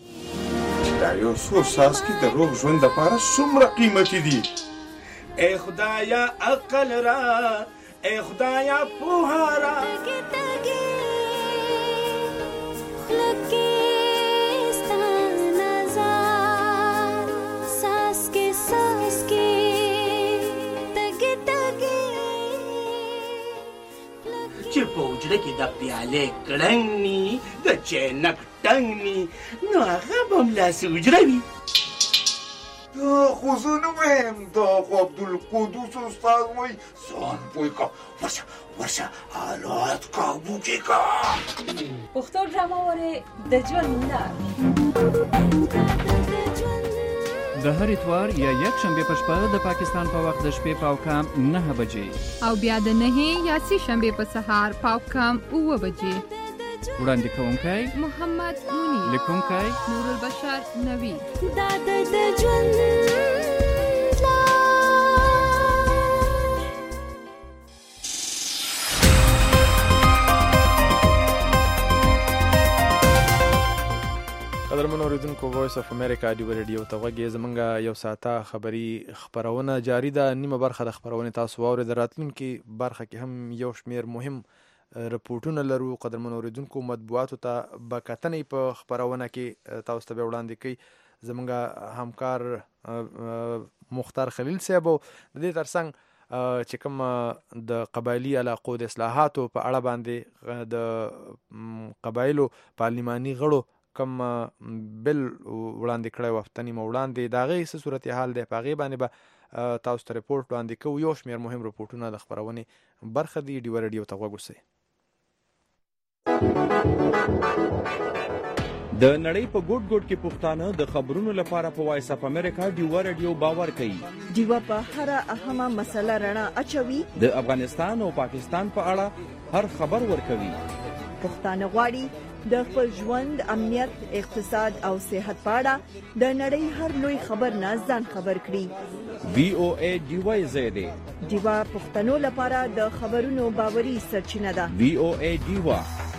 دا یو څو ساس کې د روغ ژوند لپاره څومره قیمتي دي. ای خدایا عقل را ای خدایا پوها را چې په وجره کې د پیالې کړنګ ني د چینک ټنګ ني نو هغه به ملاسې وجره وي. دا خو زه نه وایم دا خو عبدالقدوس استاد وایي ځان پوه کړه ورشه ورشه حالات قابو کې کړه. پښتو ډرامه وارې د ژوند لار د هر اتوار یا یک شنبه په شپه د پاکستان په وخت د شپې پاو کام نه بجې او بیا د نه یا سی شنبه په سهار پاو کام اوه بجې. وړاندې کوونکی محمد مونی، لیکونکی نور البشر نوی. دا د ژوند لار. قدرمن اوریدونکو وایس اف امریکا ډیو ریډیو ته غوږی زمونږه یو ساعته خبری خبرونه جاری ده. نیمه برخه د خبرونه تاسو واورئ. د راتلونکي برخه کې هم یو شمیر مهم رپورټونه لرو. قدرمن اوریدونکو مطبوعاتو ته به کتنې په خپرونه کې تاسو ته به وړاندې کوي زموږ همکار مختار خلیل صاحب. د دې ترڅنګ چې کوم د قبایلي علاقو د اصلاحاتو په اړه باندې د قبایلو پارلماني غړو کوم بل وړاندې کړی و هفته نیمه وړاندې، د هغې څه صورتحال دی په هغې باندې به تاسو ته رپورټ وړاندې کوو. یو شمېر مهم رپورټونه د خپرونې برخه دي. ډیوه رادیو ته غوږ اوسئ. د نړۍ په ګوټ ګوټ کې پښتانه د خبرونو لپاره په وایس اپ امریکا ډیوه رادیو باور کوي. ډیوه په هر اهمه مسله رڼا اچوي. د افغانستان او پاکستان په اړه هر خبر ورکوي. پښتانه غواړي د خپل ژوند، امنیت، اقتصاد او صحت په اړه د نړۍ هر لوی خبر نه ځان خبر کړي. وی او ای ډیوه زیاده ډیوه پښتنو لپاره د خبرونو باوري سرچینه ده. وی او ای ډیوه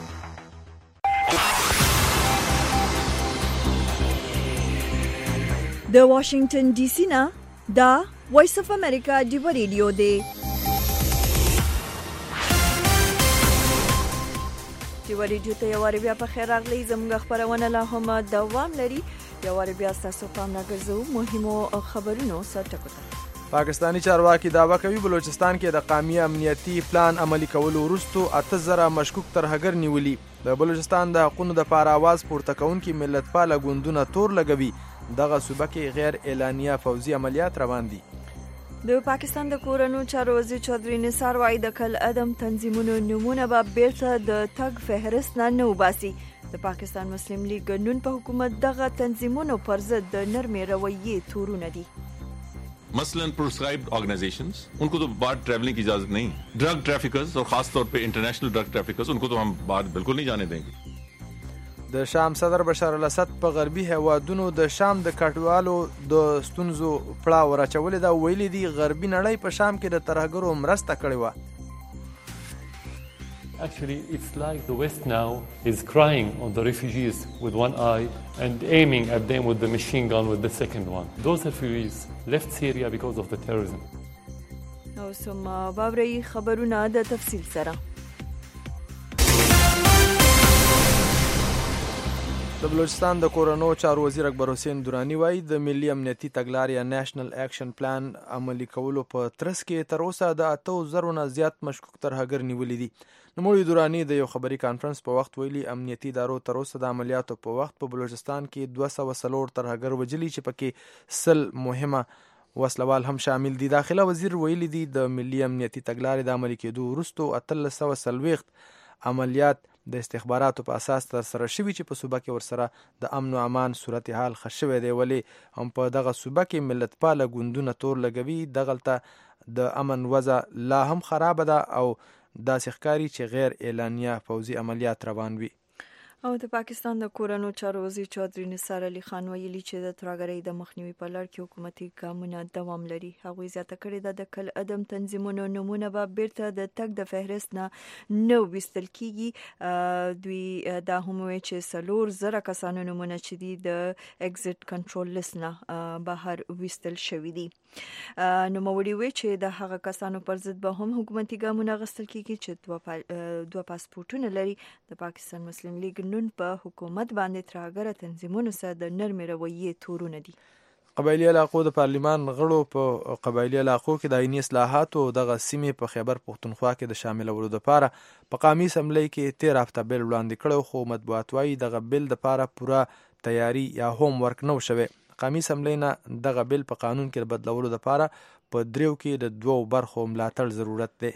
د واشنگټن ډي سي نه دا وایس اف امریکا ډیوه ریډیو دی. ډیوه ریډیو ته یو وار بیا په خیر راغلی. زموږ خپرونه لا هم دوام لري. یو وار بیا ستاسو پام راګرځو مهمو خبرونو سره ټکو ته. پاکستانی چارواکي دعوا کوي بلوچستان کې د قومي امنیتي پلان عملي کولو وروسته اته زره مشکوک ترهګر نیولي. د بلوچستان د حقوقو د پاره आवाज پورته کوونکي ملتپاله ګوندونه تور لګوي. دغه صوبه کې غیر اعلانیه فوزي عملیات روان دي. د پاکستان د کورونو چارو وزیر چودري نثار وایي د کل عدم تنظیمونو نمونه به بیرته د تګ فهرست نه نه وباسي. د پاکستان مسلم لیگ نون په حکومت دغه تنظیمونو پر ضد د نرمې رویې تورونه دي. मसलन प्रिस्क्राइब्ड ऑर्गेनाइजेशंस, उनको तो बाहर ट्रैवलिंग की इजाजत नहीं. ड्रग ट्रैफिकर्स और खास तौर पे इंटरनेशनल ड्रग ट्रैफिकर्स, उनको तो हम बाहर बिल्कुल नहीं जाने देंगे. د شام صدر بشار الاسد په غربي هیوادونو د شام د کډوالو د ستونزو پړاو راچولې دا ویلي دي غربي نړۍ په شام کې د ترهګرو مرسته کړې و. Actually, it's like the West now is crying on the refugees with one eye and aiming at them with the machine gun with the second one. Those refugees left Syria because of the terrorism. او سم باوري خبرونه د تفصیل سره. د بلوچستان د کورونو چارو وزیر اکبر حسین درانی وایي د ملي امنیتي تګلارې نېشنل اکشن پلان عملي کولو په ترڅ کې تر اوسه د اته زرو نه زیات مشکوک ترهګر نیولي دي. نوموړي درانی د یو خبري کانفرنس په وخت ویلي امنیتي ادارو تر اوسه د عملیاتو په وخت په بلوچستان کې دوه سوه څلور ترهګر وجلي چې پکې سل مهمه وسلوال هم شامل دي. داخله وزیر ویلي دي د ملي امنیتي تګلارې د عملي کېدو وروسته اتلس سوه څلوېښت عملیات د استخباراتو په اساس تر سره شوي چې په صوبه کې ورسره د امن او امان صورتحال ښه شوی دی. ولې هم په دغه صوبه کې ملتپاله ګوندونه تور لګوي. دغلته د امن وضع لا هم خرابه ده او داسې ښکاري چې غیر اعلانیه فوزي عملیات روان وي. او د پاکستان د کورونو چارو وزیر چودري نثار علي خان ویلي چې د ترهګرۍ د مخنیوي په لړ کې حکومتي ګامونه دوام لري. هغوی زیاته کړې ده د کل عدم تنظیمونو نمونه به بیرته د تګ د فهرست نه نه ویستل کیږي. دوی دا هم وایي چې څلور زره کسانو نمونه چې دي د اگزیټ کنټرول لیست نه بهر ویستل شوي دي. نوموړي وایي چې د هغه کسانو پر ضد به هم حکومتي ګامونه اخیستل کیږي چې دوه پاسپورټونه لري. د پاکستان مسلم لیگ نون په حکومت باندې ترهګر تنظیمونو سره د نرمې رویې تورونه دي. قبایلي علاقو د پارلمان غړو په قبایلي علاقو کې د آئیني اصلاحاتو دغه سیمې په خیبر پښتونخوا کې د شاملولو لپاره په قومي اسمبلی کې تیر هفته بل وړاندې کړو، خو مطبوعات وایي دغه بل لپاره پوره تیاری یا هوم ورک نه شوی. قومي اسمبلی نه دغه بل په قانون کې بدلولو لپاره په دریو کې د دوو برخو ملاتړ ضرورت دی.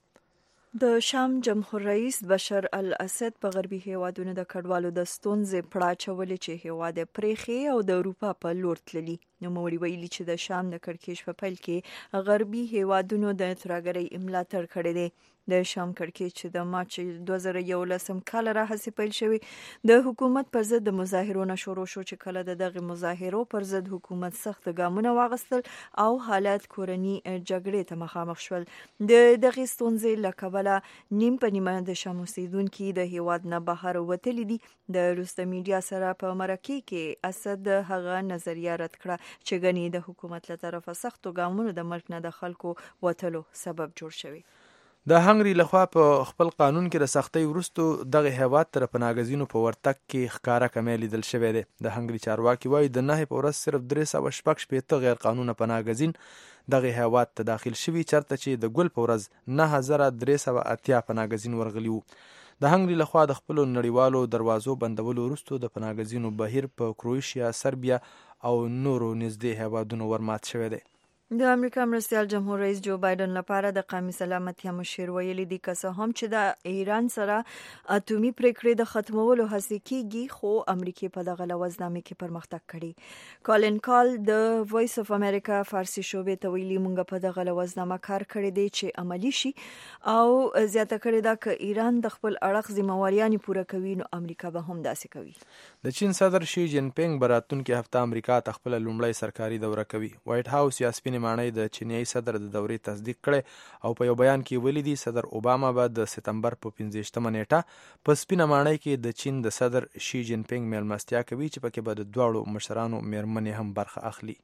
د شام جمهور رئیس بشار الاسد په غربي هیوادونو د کډوالو د ستونزې پړه چولې چې هیواد پرېخي او د اروپا په لور تللی. نوموړي ویلي چې د شام د کړکېچ په پیل کې غربي هیوادونو د ترهګرۍ ملاتړ کړی دی. د شام کړکېچ چې د مارچ دوه زره یولسم کال راهیسې پیل شوی د حکومت پر ضد د مظاهرو نه شروع شو چې کله د دغه مظاهرو پر ضد حکومت سخت ګامونه واغستل او حالات کورني جګړې ته مخامخ شول. د دغه ستونزې له کبله نیم په نیمه د شام اوسیدونکي د هیواد نه بهر وتلي دي. د روسي میډیا سره په مرکه کې اسد هغه نظریه رد کړه چې ګنې د حکومت له طرفه سختو ګامونو د ملک نه د خلکو وتلو سبب جوړ شوی. د هنګري لخوا په خپل قانون کې د سختۍ وروستو دغه هیواد تر پناهګزینو په ورتګ کې ښکاره کمی لیدل شوی دی. د هنګري چارواکي وایي د نهې په ورځ صرف درې سوه شپږ شپېته غیر قانونه پناهګزین دغه هیواد ته داخل شوي، چرته چې د ګل په ورځ نهه زره درې سوه اتیا پناهګزین ورغلي وو. د هنګري لخوا د خپلو نړیوالو دروازو بندولو وروستو د پناهګزینو بهیر په کروشیا، سربیا او نورو نږدې هیوادونو ورمات شوی دی. د امریکا مرستیال جمهور رئیس جو بایدن لپاره د قومي سلامتیا مشیر ویلي دي که څه هم چې د ایران سره اټومي پریکړې د ختمولو هڅې کیږي، خو امریکا په دغه لوزنامه کې پرمختګ کړی. کالن کال د وایس اف امریکا فارسی شوبې ته ویلي مونږ په دغه لوزنامه کار کړی دی چې عملی شي او زیاته کړی دا که ایران د خپل اړخ ذمہواریانې پوره کوي نو امریکا به هم داسې کوي. د چین صدر شي جین پینګ براتونکو هفته امریکا ته خپل لومړی سرکاري دوره کوي. وایټ هاوس یا سپین ماڼۍ د چینایي صدر د دورې تصدیق کړي او په یو بیان کې ویلي دي صدر اوباما به د سپتمبر په پنځه نیټه په سپینه ماڼۍ کې د چین د صدر شي جین پینګ میلمستیا کوي چې پکې به د دواړو مشرانو میرمنې هم برخه اخلي.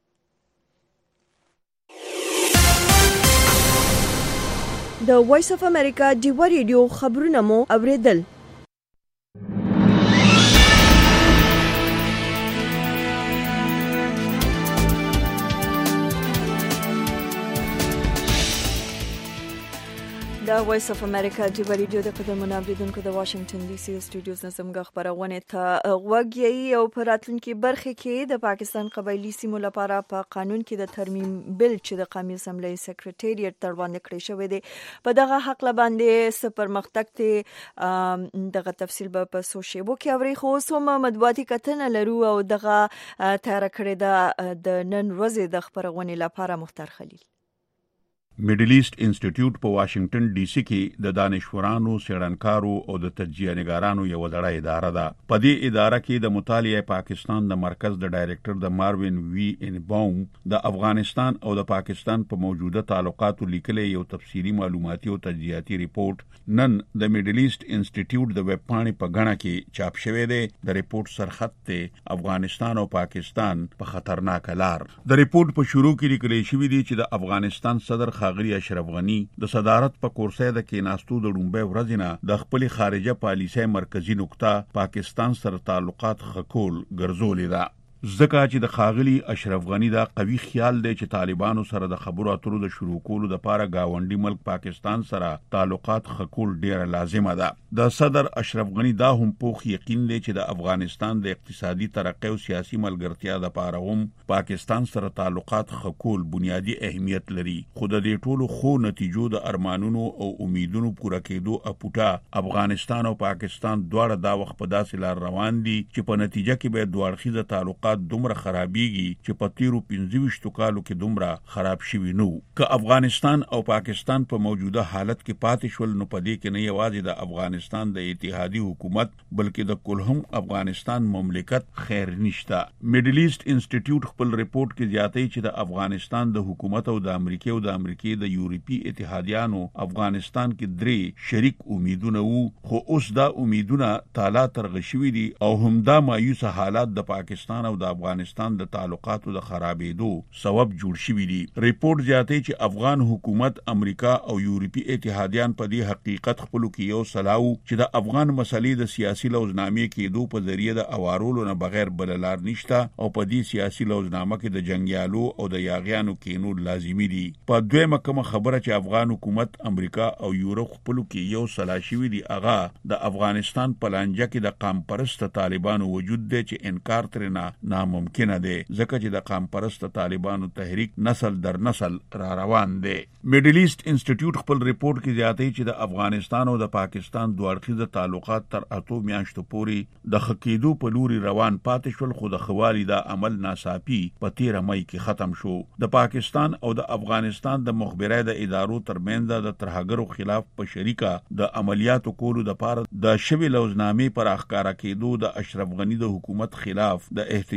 د وایس اف امریکا ډیوا ریډیو خبرونه مو اوریدل. د وایس اف امریکا ډیوا ریډیو د قدرمنو اوریدونکو د واشنگټن ډي سي سټوډیوز نه زموږ خبرونه ته غوږی او په راتلونکي برخه کې د پاکستان قبایلی سیمو لپاره په قانون کې د ترمیم بل چې د قومي اسمبلی سیکریټریټ تر باندې کړی شوی دی په دغه حق باندې سپر مختک ته دغه تفصیل به په سوشيبو کې اوري. خو سوم مطبوعاتي کتنه لرو او دغه تیار کړی د نن ورځې د خبرونه لپاره مختار خلیل. میډل ایست انسټیټیوټ په واشنگټن ډي سي کې د دانشورانو، څېړنکارو او د تجزیه نګارانو یو وړه اداره ده. په دې اداره کې د مطالعه پاکستان د مرکز د ډایریکټر د ماروین وی ان باوم د افغانستان او د پاکستان په موجوده تعلقاتو لیکلي یو تفصیلی معلوماتي او تجزیاتي ریپورت نن د میډل ایست انسټیټیوټ د ویب پاڼې په غاڼه کې چاپ شوی دی. د ریپورت سرخط ته افغانستان او پاکستان په خطرناک لار. د ریپورت په شروع کې لیکل شوی دی چې د افغانستان صدر ښاغلي اشرف غني د صدارت په کورسۍ د کېناستو د لومړۍ ورځې نه د خپلې خارجه پالیسۍ مرکزي نقطه پاکستان سره تعلقات خکول ګرځولې ده. ځکه چې د ښاغلي اشرف غني دا قوي خیال دی چې طالبانو سره د خبرو اترو د شروع کولو لپاره گاونډي ملک پاکستان سره تعلقات خکول ډیره لازمه ده. د صدر اشرف غني دا هم پوخ یقین دی چې د افغانستان د اقتصادي ترقۍ او سیاسي ملګرتیا لپاره هم پاکستان سره تعلقات خکول بنیادی اهمیت لري. خو د دې ټولو خو نتیجو د ارمانونو او امیدونو پوره کېدو اپوټا افغانستان او پاکستان دواړه دا وخت په داسې لار روان دي چې په نتیجه کې به دوه اړخیزه تعلقات دومره خرابېږي چې په تیرو پنځه ویشتو کالو کې دومره خراب شوي نو. که افغانستان او پاکستان په موجوده حالت کې پاتې شول نو په دې کې نه یوازې د افغانستان د اتحادي حکومت بلکې د کلهم افغانستان مملکت خیر نشته. میډل ایست انسټیټیوټ خپل ریپورت کې زیاتوي چې د افغانستان د حکومت او د امریکا او د امریکا د یورپی اتحادیانو افغانستان کې درې شریک امیدونه وو، خو اوس دا امیدونه تالا ترغه شوي دي او همدا مایوسه حالات د پاکستان او د افغانستان د تعلقاتو د خرابېدو سبب جوړ شوی دی. ریپورت زیاتوي چې افغان حکومت، امریکا او یورپی اتحادیان په دې حقیقت خپلو کې یو سلاو چې د افغان مسلې د سیاسي لوزنامې کېدو په ذریعه د اوارولو نه بغیر بل لار نشته او په دې سیاسي لوزنامه کې د جنگیالو او د یاغیانو کینو لازمي دي. په دویمه کومه خبره چې افغان حکومت، امریکا او یورپ خپلو کې یو سلا شوی دی هغه د افغانستان په لانجه کې د قام پرست طالبانو وجود دی چې انکار ترې ناممکنه دی ځکه چې د قام پرست طالبانو تحریک نسل در نسل را روان دی. میډل ایست انسټیټیوټ خپل ریپورت کې زیاتوي چې د افغانستان او د پاکستان دوه اړخیزه تعلقات تر اتو میاشتو پورې د ښه کېدو په لوري روان پاتې شول، خو د ښه والي دا عمل ناڅاپي په تیره مۍ کې ختم شو. د پاکستان او د افغانستان د مخبرۍ د ادارو ترمنځ د ترهګرو خلاف په شریکه د عملیاتو کولو لپاره د شوي لوزنامې پر ښکاره کېدو د اشرف غني د حکومت خلاف د احتجاج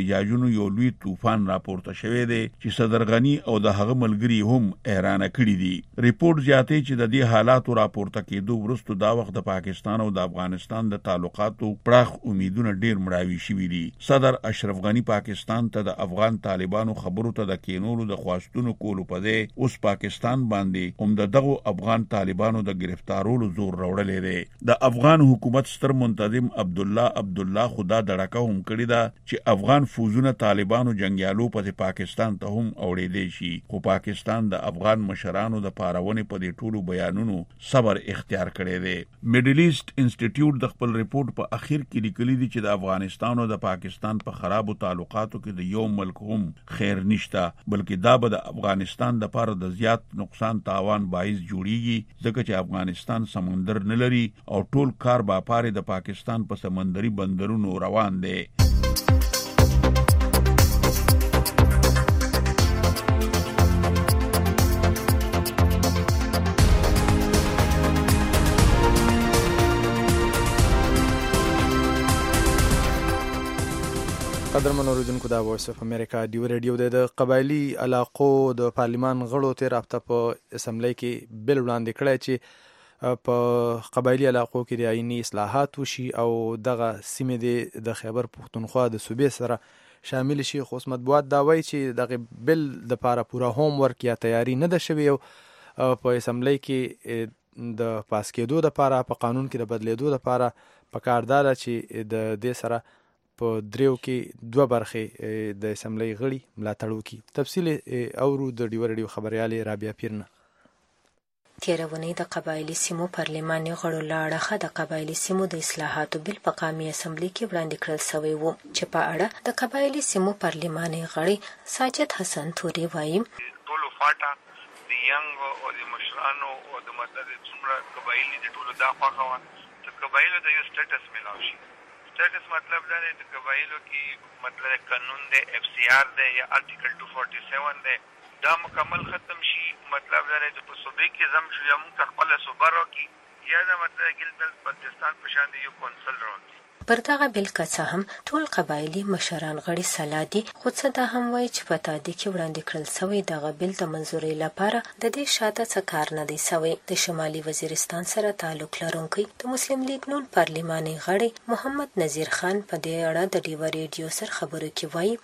احتجاجونو یو لوی طوفان راپورته شوی دی چې صدر غنی او د هغه ملګری هم حیرانه کړي دي. ریپورت زیاتوي چې د دې حالاتو راپورته کېدو وروسته دا وخت د پاکستان او د افغانستان د تعلقاتو پراخ امیدونه ډیر مړاوي شوي دي. صدر اشرف غنی پاکستان ته د افغان طالبانو خبرو ته د کینولو د خواستونو کولو په دی اوس پاکستان باندې هم د دغو افغان طالبانو د گرفتارولو زور راوړلې دی. د افغان حکومت ستر منتظم عبدالله عبدالله خدا دړکه هم کړی دا چې افغان فوزونه طالبانو جنگیالو په پاکستان ته هم اوړېدې شي، خو پاکستان د افغان مشرانو د پارونې په دې ټولو بیانونو صبر اختیار کړی دی. میډل ایسټ انسټیټیوټ د خپل ریپورت په اخر کې لیکلي دي چې د افغانستان او د پاکستان په خرابو تعلقاتو کې د یو ملک هم خیر نشته، بلکې دا به د افغانستان د لپاره د زیات نقصان تاوان باعث جوړیږي، ځکه چې افغانستان سمندر نه لري او ټول کار با پاره د پاکستان په سمندري بندرونو روان دی. قدرمن اوریدونکو دا وایس اف امریکا ډیو ریډیو د قبایلی علاقو د پارلیمان غړو تیر هفته په اسمبلی کې بل وړاندې کړی چې په قبایلی علاقو کې د آئینی اصلاحات وشي او دغه سیمې د خیبر پختونخوا د صوبې سره شامل شي. خو مطبوعات دا وایي چې دغه بل د لپاره پوره هوم ورک یا تیاری نه ده شوې او په اسمبلی کې د پاس کېدو لپاره په قانون کې د بدلیدو لپاره پکاردار چې د دې سره په دریو کې دوه برخې د اسمبلی غړي ملاتړ وکړي. تفصیل اورو د ډیو ریډیو خبريالې رابعه پیرنه. تیرونی د قبایلی سیمو پارلماني غړو له اړخه د قبایلی سیمو د اصلاحاتو بل په قومي اسمبلی کې وړاندې کړل شوی و چې په اړه د قبایلی سیمو پارلماني غړي ساجد حسن توري وایي ټولو فاټا د ینګ او د مشرانو او د مدد څومره قبایلی د ټولو دا خواخوا چې قبایلو د یو سټیټس ملاوي شي. سټیټس مطلب دا دی چې قبایلو کې مطلب قانون دی، اف سی آر دی یا آرټیکل دو سو سیالیس دی، دا مکمل ختم شي. مطلب دا دی چې په صوبې کې زم شو یا موږ خپل صوبه راکړي یا دا مطلب ګل بل پاکستان په شان دی یو کونسل راکړي. پر دغه بل که څه هم ټول قبایلی مشران غړي سلا دي، خو څه دا هم وایي چې په تادي کې وړاندې کړل شوی دغه بل د منظورۍ لپاره د دې شاته څه کار نه دی شوی. د شمالي وزیرستان سره تعلق لرونکی د مسلم لیگ نون پارلماني غړي محمد نذیر خان په دې اړه د ډیو ریډیو سره خبرو کې وایي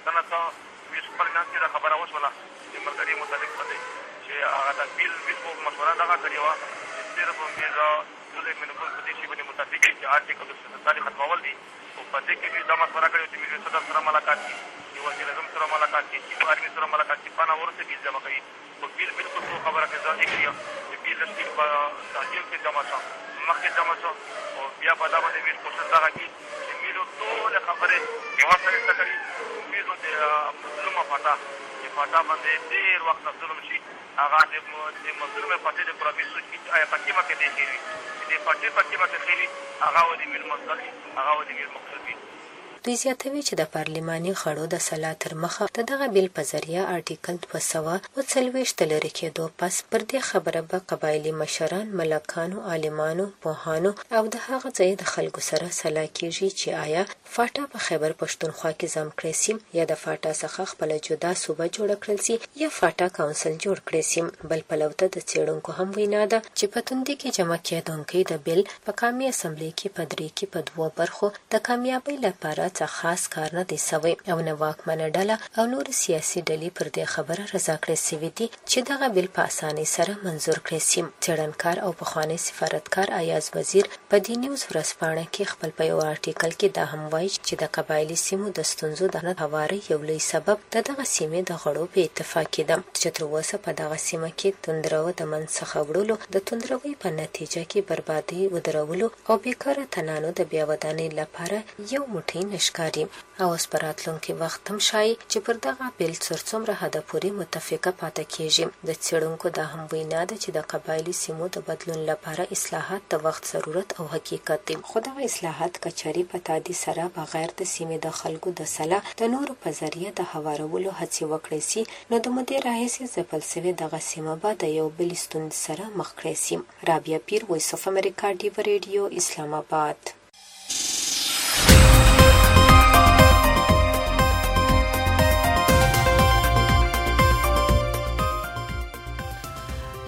خبره وشوله چې ملګري متعلق پدې چې هغه د بیل بیل مشوره دغه کړې وه چې صرف همدې ټول منکول په دې شي باندې متفق دي چې آرټیکل ستاسو ختمول دي او په دې کې دا مشوره کړې چې موږ صدر سره ملاقات کړي، وزیر اعظم سره ملاقات کړي، چې آرمي سره ملاقات کړي، پانا ورته بیل جمع کړي. او بیل بالکل څه خبره کې ځان کړی چې بیل د په تاجیل کې جمع شو، مخکې جمع شو او بیا په دا باندې بیل کوشش دا کړي چې میرو ټول خبره یو سره تکړي میرو د مسلمه فاټا چې فاټا باندې ډیر وخت ظلم شي، هغه د مسلمه فاټا د پروینس کې آیا پکې مکه دی چې د فاټا پکې مکه خېلي هغه ودی مل مصدر هغه ودی مل مقصدي. دوی زیاتوي چې د پارلماني غړو د سلا تر مخه د دغه بیل په ذریعه آرټیکل دوه سوه اوه څلوېښت لرې کېدو پس پر دې خبره به قبایلي مشران، ملکانو، عالمانو، پوهانو او د هغه ځای د خلکو سره سلا کېږي چې آیا فاټا په خیبر پښتونخوا کې ځم کړی سي یا د فاټا څخه خپله جدا صوبه جوړه کړل سي یا فاټا کونسل جوړ کړی سي. بل پلو ته د څېړونکو هم وینا ده چې په توندې کې جمع کېدونکی د بیل په قومي اسمبلۍ کې په درې کې په دوو برخو د کامیابۍ لپاره څه خاص کار نه دی سوی او نه واکمنه ډله او نور سیاسي ډلې پر دې خبره رضا کړې سوي دي چې دغه بیل په اسانۍ سره منظور کړی سي. څېړنکار او پخوانی سفارتکار ایاز وزیر په دې نیوز ورځپاڼه کې خپل په یو آرټیکل کې دا هم وایي چې د قبایلي سیمو د ستونزو د هوارۍ یو لوی سبب د دغه سیمې د غړو په اتفاق کې ده چې تر اوسه په دغه سیمه کې توندرو د منځ څخه وړلو، د توندروۍ په نتیجه کې بربادي ودرولو او بیکاره تنانو د بیا ودانۍ لپاره یو موټی نشکاري. او اوس په راتلونکي وخت هم ښایي چې پر دغه بیل څر څومره حده پورې متفقه پاتې کېږي. د څېړونکو دا هم وینا ده چې د قبایلي سیمو د بدلون لپاره اصلاحات د وخت ضرورت او حقیقت دی، خو دغه اصلاحات کچاري په تادي سره بغیر د سیمې د خلکو د سلا د نورو په ذریعه د هوارولو هڅې وکړی سي نو د مودې راهیسې ځپل سوې دغه سیمه به د یو بل ستونزې سره مخ کړی سي. رابعه پیر، وایس اف امریکا، ډیو ریډیو، اسلام آباد.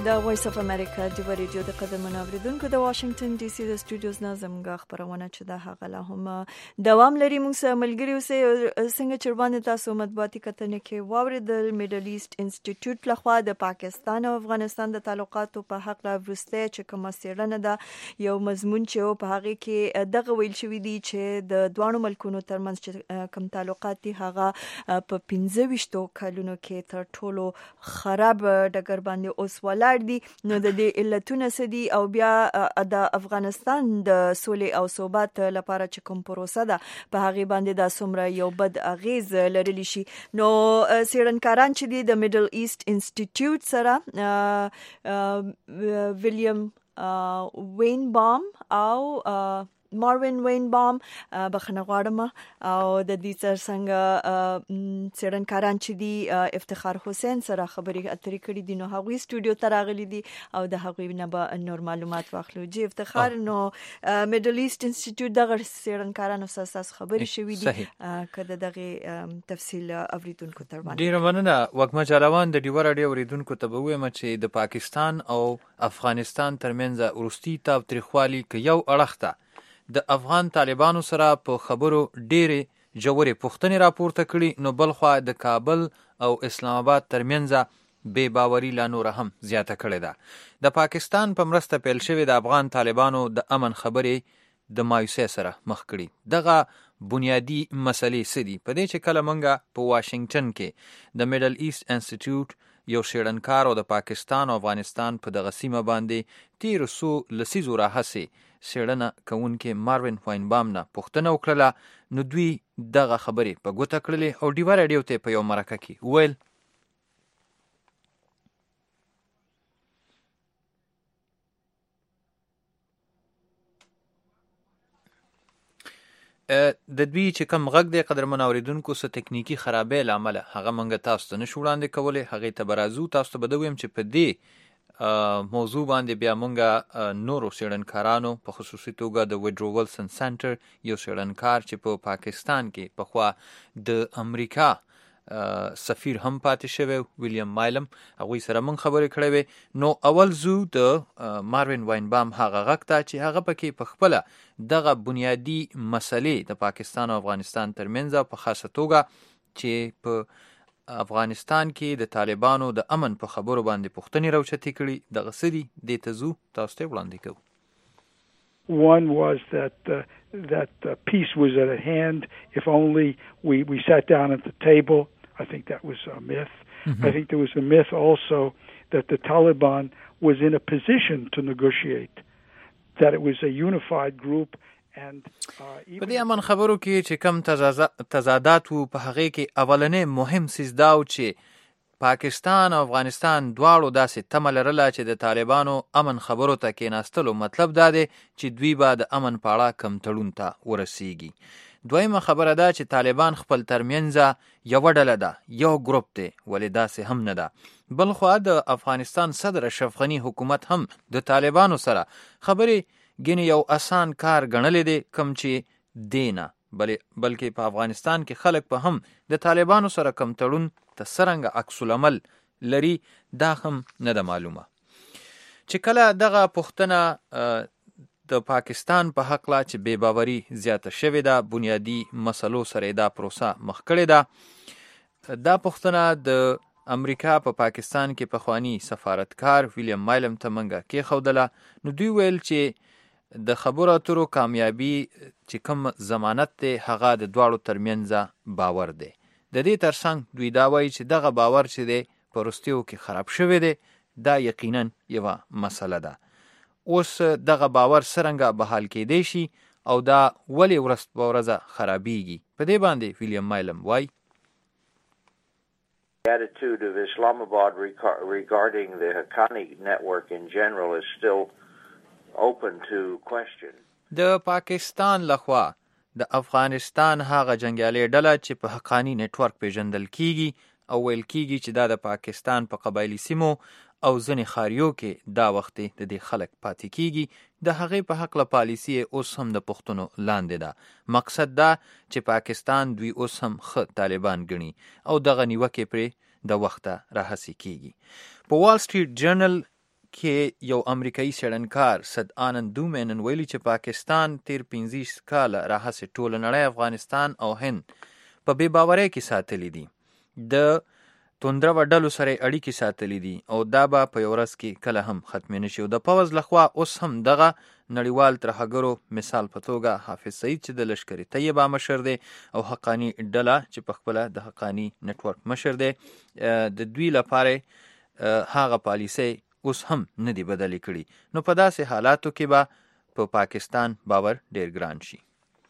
د وایس اف امریکا د ریډیو د قدرمن اوریدونکو د واشنگټن ډي سي د سټوډیوز نه زموږ خبرونه چې د هغه لا هم دوام لري. موږ سره ملګری اوسئ څنګه چې باندې تاسو مطبوعاتي کتنې کې واوریدل میډل ایست انسټیټیوټ لخوا د پاکستان او افغانستان د تعلقاتو په حق لا ورسته چې کوم څېړنه ده یو مضمون چې په هغه کې دغه ویل شوی دی چې د دوه ملکونو ترمنځ چې کوم تعلقات دي هغه په پنځه ویشتو کلونو کې تر ټولو خراب ډګر باندې اوس ولاړ دي. نو د دې علتونه سدي او بیا د افغانستان د سولې او ثبات لپاره چې کوم پروسه ده په هغه باندې د سمره یو بد اغیز لرلی شي. نو سیرنکاران چې دي د میډل ایست انسټیټیوټ سره ویلیام وینبام او ماروین وینبام بخنه غواړم او د دې څنګه څېړنکاران چې دي افتخار حسین سره خبرې اترې کړې دي نو هغوی سټوډیو ته راغلي دي او د هغوی نه به نور معلومات واخلو. جی افتخار نو میډل ایست انسټیټیوټ دغه څېړنکارانو سره تاسو خبرې شوې دي که د دغې تفصیل اوریدونکو تر باندې ډېره مننه. وږمه جالاوان د ډیوه راډیو اوریدونکو ته به ووایم چې د پاکستان او افغانستان ترمنځ وروستي تاوتریخوالي که یو اړخ ته د افغان طالبانو سره په خبرو ډېرې ژورې پوښتنې راپورته کړي نو بلخوا د کابل او اسلام آباد ترمنځ بې باوري لا نوره هم زیاته کړې ده. د پاکستان په مرسته پیل شوې د افغان طالبانو د امن خبرې د مایوسۍ سره مخ کړي. دغه بنیادی مسلې څه دي؟ په دې چې کله موږ په واشنگټن کې د میډل ایست انسټیټیوټ یو څېړنکار او د پاکستان او افغانستان په دغه سیمه باندې تیرو څو لسیزو راهیسې څېړنه کوونکي ماروین وینبام نه پوښتنه وکړله نو دوی دغه خبرې په ګوته کړلې او ډیوه راډیو ته په یو مرکه کې وویل د دوی چې کوم غږ دی قدرمن اوریدونکو څه تکنیکي خرابۍ له امله هغه موږ تاسو ته نشو وړاندې کولی. هغې ته به راځو. تاسو ته به ده ویم چې په دې موضوع باندې بیا مونږه نورو څېړنکارانو په خصوصي توګه د وډرو ولسن سنټر یو څېړنکار چې په پاکستان کې پخوا د امریکا سفیر هم پاتې شوی ویلیام مایلم هغوی سره مونږ خبرې کړې وې. نو اول زو د ماروین وینبام هغه غږ ته چې هغه پکې په خپله دغه بنیادي مسلې د پاکستان او افغانستان ترمنځ په خاصه توګه چې په افغانستان کې د طالبانو د امن په خبرو باندې پوښتنې راوچتې کړي دغه څه دي دې ته ځو تاسو ته وړاندې کوو. One was that uh, that uh, peace was at hand if only we, we sat down at the table. I think that was a myth. Mm-hmm. I think there was a myth also that the Taliban was in a position to negotiate, that it was a unified group. په دې امن خبرو کې چې کم تضادات وو په هغې کې اولنې مهم څیز دا و چې پاکستان او افغانستان دواړو داسې تمه لرله چې د طالبانو امن خبرو ته کېناستلو مطلب دا دی چې دوی به د امن په اړه کم تړون ته ورسیږي. دویمه خبره ده چې طالبان خپل ترمنځ یوه ډله ده یو ګروپ دی ولې داسې هم نه ده. بلخوا د افغانستان صدر اشرف غني حکومت هم د طالبانو سره خبرې ګینې یو اسان کار ګڼلی دی کم چې دی نه بلکې په افغانستان کې خلک په هم د طالبانو سره کم تړون ته څرنګه عکس العمل لري دا هم نه ده معلومه. چې کله دغه پوښتنه د پاکستان په حق لا چې بې باوري زیاته شوې ده بنیادي مسلو سره دا پروسه مخ کړې ده. دا پوښتنه د امریکا په پا پاکستان کې پخوانی سفارتکار ویلیام مایلم ته منګه کېښودله نو دوی ویل چې د خبرو اترو کامیابی چې کوم ضمانت دی هغه د دواړو ترمنځ باور دی. د دې ترڅنګ دوی دا وایي چې دغه باور چې دی په وروستیو کې خراب شوی دی دا یقینا یوه مسله ده. اوس دغه باور څرنګه بحال کېدی شي او دا ولې ورځ په ورځه خرابیږي په دې باندې ویلیام مایلم وایي The attitude of Islamabad regarding the Haqqani network in general is still open to question. د پاکستان لخوا د افغانستان هغه جنگیالي ډله چې په حقانی نتورک پیژندل کیږي او ویل کیږي چې دا د پاکستان په قبایلی سیمو او ځنې خاریو کې دا وخت د دې خلک پاتې کیږي د هغې په حق له پالیسي اوس هم د پښتنو لاندې ده. مقصد دا چې پاکستان دوی اوس هم ښه طالبان ګڼي او دغه نیوکې پرې د وخته راهسې کیږي. په وال سټریټ جرنل کې یو امریکایي څېړنکار سد آنند دومې نن ویلي چې پاکستان تیر پنځه کاله راهیسې ټوله نړۍ افغانستان او هند په بې باورۍ کې ساتلي دي، د توندره ډلو سره اړیکې ساتلي دي او دا به په یو ورځ کې کله هم ختمې نشي. او د پوځ لخوا اوس هم دغه نړیوال ترهګرو مثال په توګه حافظ سعید چې د لشکري طیبه مشر دی او حقانی ډله چې په خپله د حقانی نټورک مشر دی، د دوی لپاره هغه پالیسۍ اوس هم نه دي بدلې کړي. نو په داسې حالاتو کې به په پاکستان باور ډیر ګران شي.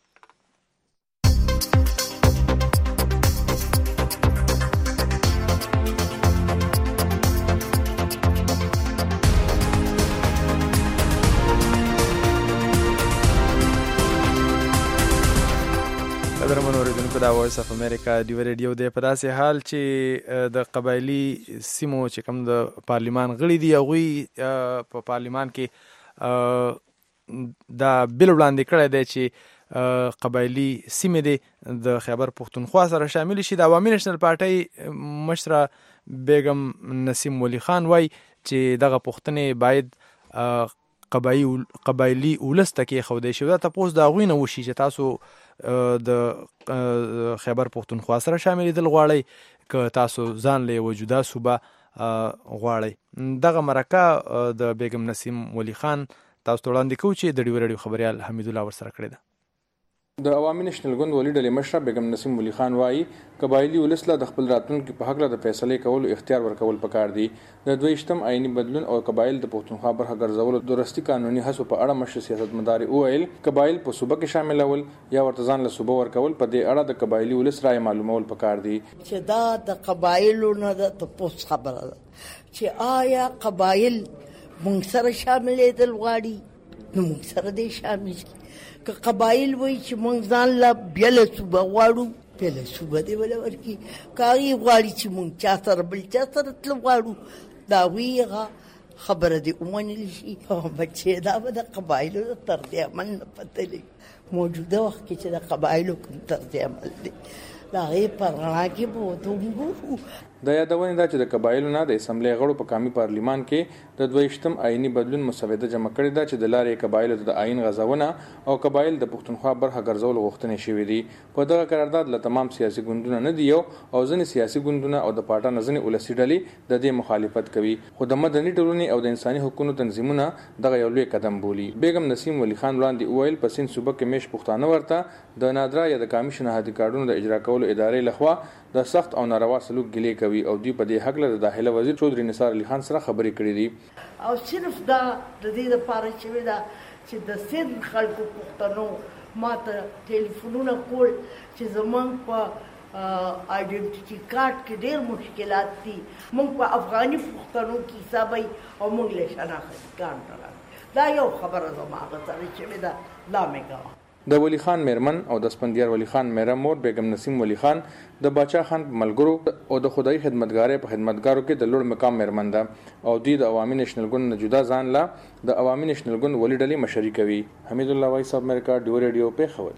قدرمن اوریدونکو، دا وایس اف امریکا ډیو ریډیو دی. په داسې حال چې د قبایلي سیمو چې کوم د پارلیمان غړي دي هغوی په پارلیمان کې دا بل وړاندې کړی دی چې قبایلي سیمې دي د خیبر پښتونخوا سره شامل شي. د عوامي نېشنل پارټۍ مشره بیگم نسیم ولی خان وایي چې دغه پوښتنې باید قبایلي ولس ته کېښودی شي. دا تپوس د هغوی نه وشي چې تاسو د خیبر پښتونخوا سره شاملېدل غواړئ که تاسو ځان له یوه جدا صوبه غواړئ. دغه مرکه د بیگم نسیم ولی خان تاسو ته وړاندې کوو چې د ډیو ریډیو خبریال حمیدالله ورسره کړې ده. د عوامي نېشنل ګوند ولي ډلې مشره بیگم نسیم ولی خان وایي قبایلي ولس له د خپل راتلونکي په هکله د فیصلې کولو اختیار ورکول پکار دي. د دویشتم آئیني بدلون او قبایل د پښتونخوا برخه ګرځولو د وروستي قانوني هڅو په اړه مشر سیاستمدار وویل قبایل په صوبه کې شاملول یا ورته ځان له صوبه ورکول په دې اړه د قبایلي ولس رایې معلومول پکار دي. چې دا د قبایلو نه د تپوس خبره ده چې آیا قبایل موږ سره شاملېدل غواړي نو موږ سره دې شامل شي. که قبایل وایي چې موږ ځان له بېله صوبه غواړو بېله صوبه دې وله ورکړي. که هغې غواړي چې موږ چا سره بل چا سره تله غواړو د هغوی هغه خبره دې ومنل شي. بچې دا به د قبایلو د طرز عمل نه پتلی موجوده وخت کې چې د قبایلو کوم طرز عمل دی د هغې په رڼا کې به ورته وګورو. د یادونې ده چې د قبایلو نه د اسمبلۍ غړو په قومي پارلیمان کې د دویشتم آئیني بدلون مسوده جمع کړې ده چې د لارې قبایلو ته د آئین غځونه او قبایل د پښتونخوا برخه ګرځولو غوښتنې شوې دي. په دغه قرارداد له تمام سیاسي ګوندونه نه دي یو او ځینې سیاسي ګوندونه او د پاټا نه ځینې ولسي ډلې د دې مخالفت کوي، خو د مدني ټولنې او د انساني حقوقو تنظیمونه دغه یو لوی قدم بولي. بیگم نسیم ولی خان وړاندې وویل په سیند صوبه کې میشت پښتانه ورته د نادرا یا د قومي شناختی کارډونو د اجرا کولو ادارې لخوا د سخت او ناروا سلوک ګیلې کوي او دوی په دې هکله د داخله وزیر چودري نثار علي خان سره خبرې کړې دي. او صرف دا د دې لپاره چې دا چې د سیند خلکو پښتنو ماته ټلیفونونه کول چې زمونږ په آئیډنټیټي کارت کې ډېر مشکلات دي، موږ په افغاني پښتنو کې حسابوي او موږ له شناختی کارت راغلي. دا یو خبره زما هغه سره چې دا لا مې کوه. د ولی خان میرمن او د سپندیار ولی خان میره مور بیگم نسیم ولی خان د باچا خان ملګرو او د خدای خدمتګارۍ په خدمتګارو کې د لوړ مقام میرمن ده او دوی د عوامي نېشنل ګوند نه جدا ځان لا د عوامي نېشنل ګوند ولی ډلې مشري کوي. حمیدالله وایس اف امریکا ډیو ریډیو پېښور.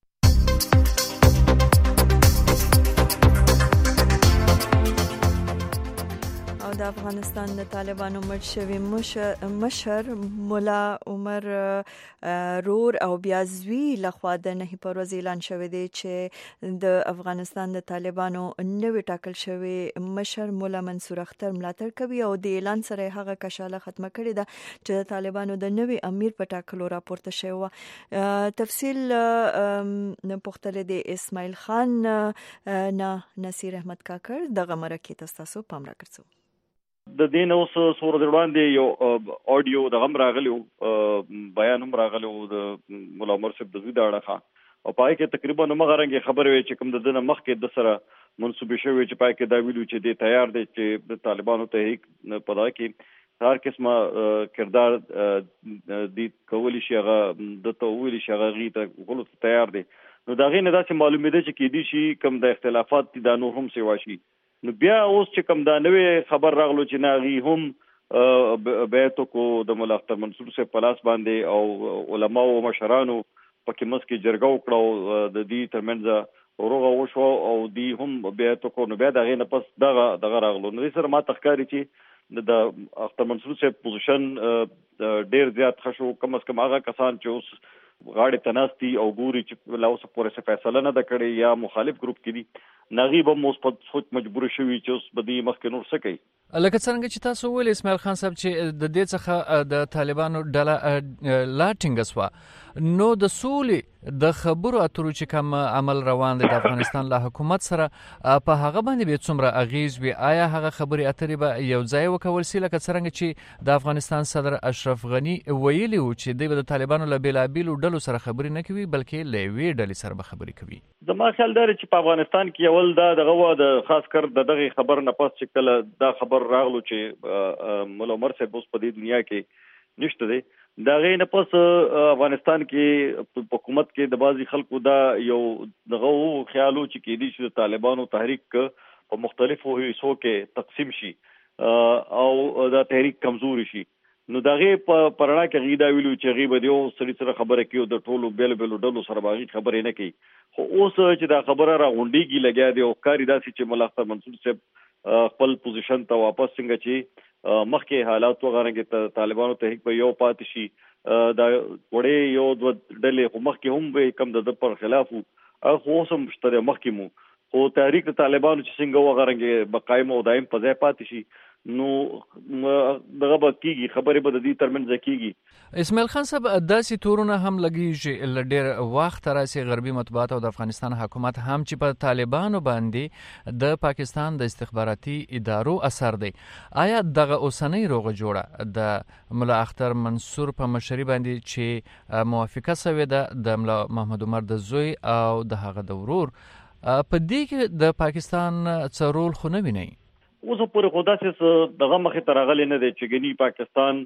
د افغانستان د طالبانو مړ شوی مشر مولا عمر رور او بیا زوی لخوا د نهي پر ورځ اعلان شوی دی چې د افغانستان د طالبانو نوی ټاکل شوی مشر مولا منصور اختر ملاتړ کوي او د اعلان سره هغه کشاله ختمه کړې ده چې د طالبانو د نوی امیر په ټاکلو راپورته شوی و. تفصیل پوښتنه د اسماعیل خان نه نصیر احمد کاکر دغه مرکه تاسو پام راکړئ. د دین اوس سور د وړاندې یو اډیو د غم راغلی بیان هم راغلی د مولا عمر صاحب د زوی د اړه او پای کې تقریبا مغه رنګ خبر وي چې کوم د دنه مخ کې د سره منسوبې شوی چې پای کې دا ویلو چې د تیار دي چې د طالبانو تحریک په دا کې هر قسمه کردار د کولی شي هغه د توویل شي هغه غي ته غلط تیار دي. نو دا غي نه دا چې معلومه ده چې کې دي شي کوم د اختلافات دي دا نور هم سیوا شي. نو بیا اوس چې کوم دا نوې خبر راغلو چې ناغي هم بیعت کو د مولا اختر منصور سے پلاس باندې او علما او مشرانو پکې مسکې جرګه وکړو د دې ترمنځ ورغه وشو او دی هم بیعت کو. نو بیا دغه نه پس دغه دغه راغلو. نو سره ما تخکاری چې د اختر منصور صاحب پوزیشن ډیر زیات خشو کم از کم هغه کسان چې اوس غاړې تناستي او ګوري چې لا اوس پورې څه فیصله نه ده کړې یا مخالف ګروپ کې دي ناغي به اوس په سوچ مجبور شوي چې اوس به دې مخکې نور څه کوي. لکه څنګه چې تاسو ویل اسماعیل خان صاحب چې د دې څخه د طالبانو ډله لا ټینګه سوه نو د سولې د خبرو اترو چې کوم عمل روان دی د افغانستان له حکومت سره په هغه باندې به څومره اغیز وي؟ آیا هغه خبرې اترې به یو ځای وکول سي لکه څنګه چې د افغانستان صدر اشرف غنی ویلي و چې دوی د طالبانو له بیلابیلو ډلو سره خبرې نه کوي بلکې له یوې ډلې سره به خبرې کوي؟ زما خیال دا چې په افغانستان کې اول دا دغه د خاص کر د دغه خبر نه پس چې کله دا خبر راغلو چې مولا عمر صاحب اوس په دې دنیا کې نشته دی دا غي نه پس افغانستان کې حکومت کې د بازي خلکو دا یو دغه خیالو چې کې دي چې طالبانو تحریک په مختلفو حصو کې تقسیم شي او دا تحریک کمزوري شي نو دا غي په پرنا کې غیدا ویلو چې غیب دیو سړي سره خبره کیو د ټولو بیل بیل ډلو سره باغی خبرې نه کوي خو اوس چې دا خبره را غونډيږي لګیا دی او کاری داسې چې مولا اختر منصور صاحب خپل پوزیشن ته واپس څنګه چې مخکې حالات وغورنګ طالبانو تحریک په یو پاتې شي دا وړې یو د ډلې خو مخکې هم به کم د پر خلاف او خو سم مشتري مخکې مو خو تحریک طالبانو چې څنګه وغورنګ بقایم او دایم په ځای پاتې شي نو دغه به کیږي خبرې به د دې ترمنځ کیږي. اسماعیل خان صاحب داسې تورونه هم لګیږي ل ډېر وخت راځي غربي مطبوعات او د افغانستان حکومت هم چې په طالبانو باندې د پاکستان د استخباراتي ادارو اثر دی. آیا دغه اوسنۍ روغه جوړه د مولا اختر منصور په مشري باندې چې موافقه شوې ده د مولا محمد عمر د زوی او د هغه د ورور په دې کې د پاکستان څه رول خو نه ویني؟ اوس پورې خدا سه دغه مخه ترغلې نه دی چې ګنی پاکستان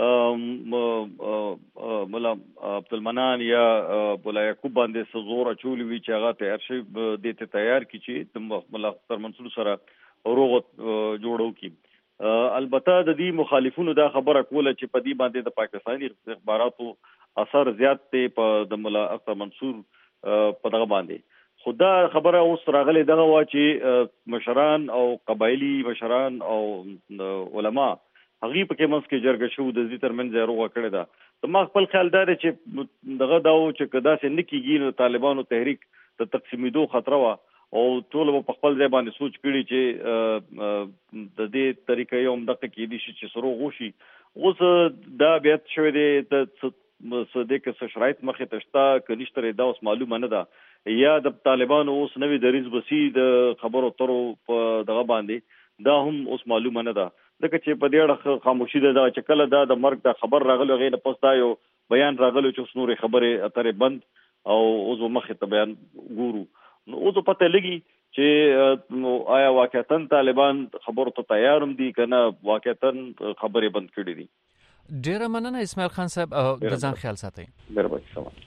مولا عبدالمنان یا مولا یعقوب باندې سزور چولې وی چې هغه تیار شي د ته تیار کی چې مولا اختر منصور سره روغ جوړو کی البته د دې مخالفونو دا خبره کوله چې په دې باندې د پاکستاني استخباراتو اثر زیات دی په د مولا اختر منصور په دغه باندې خدا خبره اوس راغله دغه وا چې مشران او قبایلی مشران او علما هغه په کې منځ کې جرګه شو د دې ترمنځ روغه کړې ده ما خپل خیال دا چې دغه داو چې کدا سه نکیږي نو طالبانو تحریک د تقسیمېدو خطر وا او ټول په خپل ځای باندې سوچ کړي چې د دې طریقې یو مدقه کې دي چې سرو غوشي اوس دا بیا شوې دي د صدې کې شرایط مخه تشتا کنيشتره دا اوس معلومه نه ده یا د طالبانو اوس نوې دریز بسی د خبرو ترو په دغه باندې دا هم اوس معلومه نه ده ځکه چې په دې اړه خاموشي ده چې کله دا د مرګ د خبر راغلو غي نه پستا یو بیان راغلو چې نورې خبره اترې بند او اوس مخه ته بیان ګورو نو اوس پته لګي چې آیا واقعا طالبان خبرو ته تیارم دي کنه واقعا خبره بند کړې دي. ډیره مننه اسماعیل خان صاحب او د ځان خیال ساتئ. مهرباني سلام.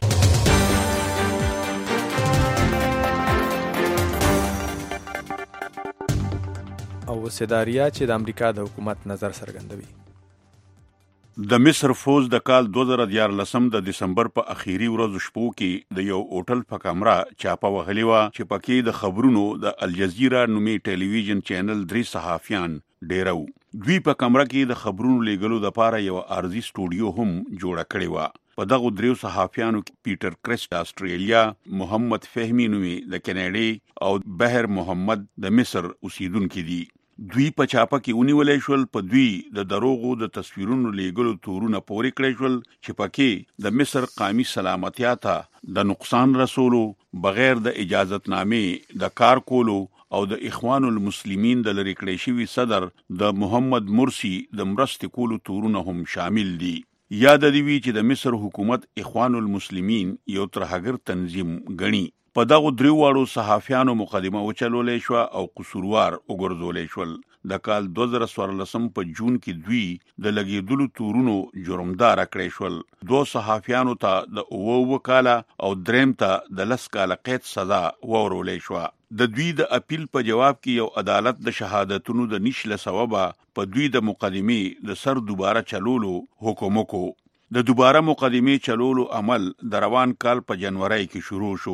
او وسیداریا چې د امریکا د حکومت نظر څرګندوي. د مصر فوج د کال دوه زره دیارلسم د دسمبر په اخیری ورځو شپو کې د یو هوټل په کمره چاپه وهلې وه چې پکې د خبرونو د الجزیره نومي ټلویزیون چینل درې صحافیان ډیره وو. دوی په کمره کې د خبرونو لیږلو لپاره یو ارضي سټوډیو هم جوړه کړې وه. په دغه دریو صحافیانو کې پیټر کرسټ آسټرالیا، محمد فهمي نومي د کینیډا او بهر محمد د مصر اوسیدونکي دي. دوی په چاپه کې ونیولې شول. په دوی د دروغو د تصویرونو لیږلو تورونه پورې کړی شول چې پکې د مصر قومي سلامتیا ته د نقصان رسولو، بغیر د اجازتنامې د کار کولو او د اخوان المسلمین د لری کړی شوي صدر د محمد مرسی د مرستې کولو تورونه هم شامل دي. یاد دی وی چې د مصر حکومت اخوان المسلمین یو ترهګر تنظیم غني. په دغه دریو واړو صحافیانو مقدمه وچلولې شو او قصوروار وګرځولې شول. د کال دوه زره څوارلسم په جون کې دوی د لګیدلو تورونو جرمدار کړی شول. دوه صحافیانو ته د اوو وکاله او دریم ته د لس کاله قید سزا ورولې شو. د دوی د اپیل په جواب کې یو عدالت د شهادتونو د نشله سببه په دوی د مقدمې د سر دوباره چلولو حکم وکړ. د دوباره مقدمې چلولو عمل د روان کال په جنوري کې شروع شو.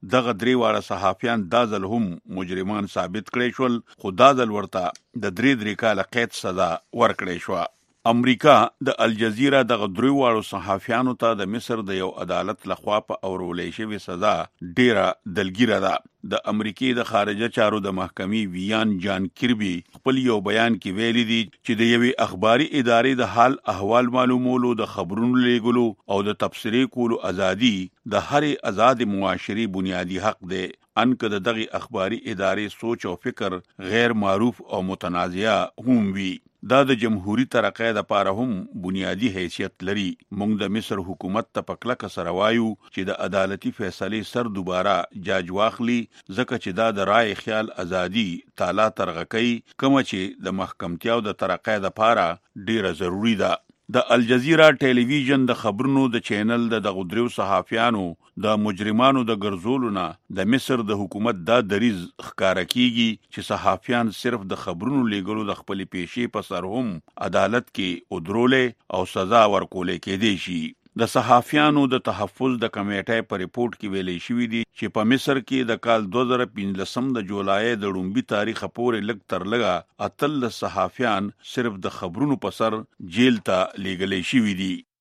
دغه درې واړه صحافیان دا ځل هم مجرمان ثابت کړي شول، خو دا ځل ورته د درې درې کاله قید سزا ورکړې شوه. امریکا د الجزیره دغه درې واړو صحافیانو ته د مصر د یو عدالت لخوا په اورولې شوې سزا ډیره دلګیره ده. د امریکې د خارجه چارو د محکمې ویان جان کربي خپل یو بیان کې ویلي دي چې د یوې اخباري ادارې د حال احوال معلومولو، د خبرونو لیږلو او د تبصرې کولو ازادي د هرې آزاد معاشري بنیادی حق دی، ان که د دغه اخباري ادارې سوچ او فکر غیر معروف او متنازعه هم وي. دا د جمهوریت ترقې د پاره هم بنیادی حیثیت لري. موږ د مصر حکومت ته په کلکه سره وایو چې د عدالتي فیصلې سر دوباره جاج واخلي، ځکه چې دا د رای خیال ازادي تالا ترغه کوي، کوم چې د محکمتیا او د ترقې د پاره ډیره ضروری ده. د الجزیره ټلویزیون د خبرونو د چینل د دغه دریو صحافیانو د مجرمانو د ګرځولو نه د مصر د حکومت دا دریز ښکارا کیږي چې صحافیان صرف د خبرونو لیږلو د خپل پیشې په سر هم عدالت کې ودرولې او سزا ورکولې کېدې شي. د صحافیانو د تحفظ د کمیټې په ریپورت کې ویلې شوې دي چې په مصر کې د کال دوه زره پنځلسم د جولای د لومبي تاریخ پورې لږ تر لږه اتل صحافیان صرف د خبرونو په سر جیل ته لیږلې شوې دي.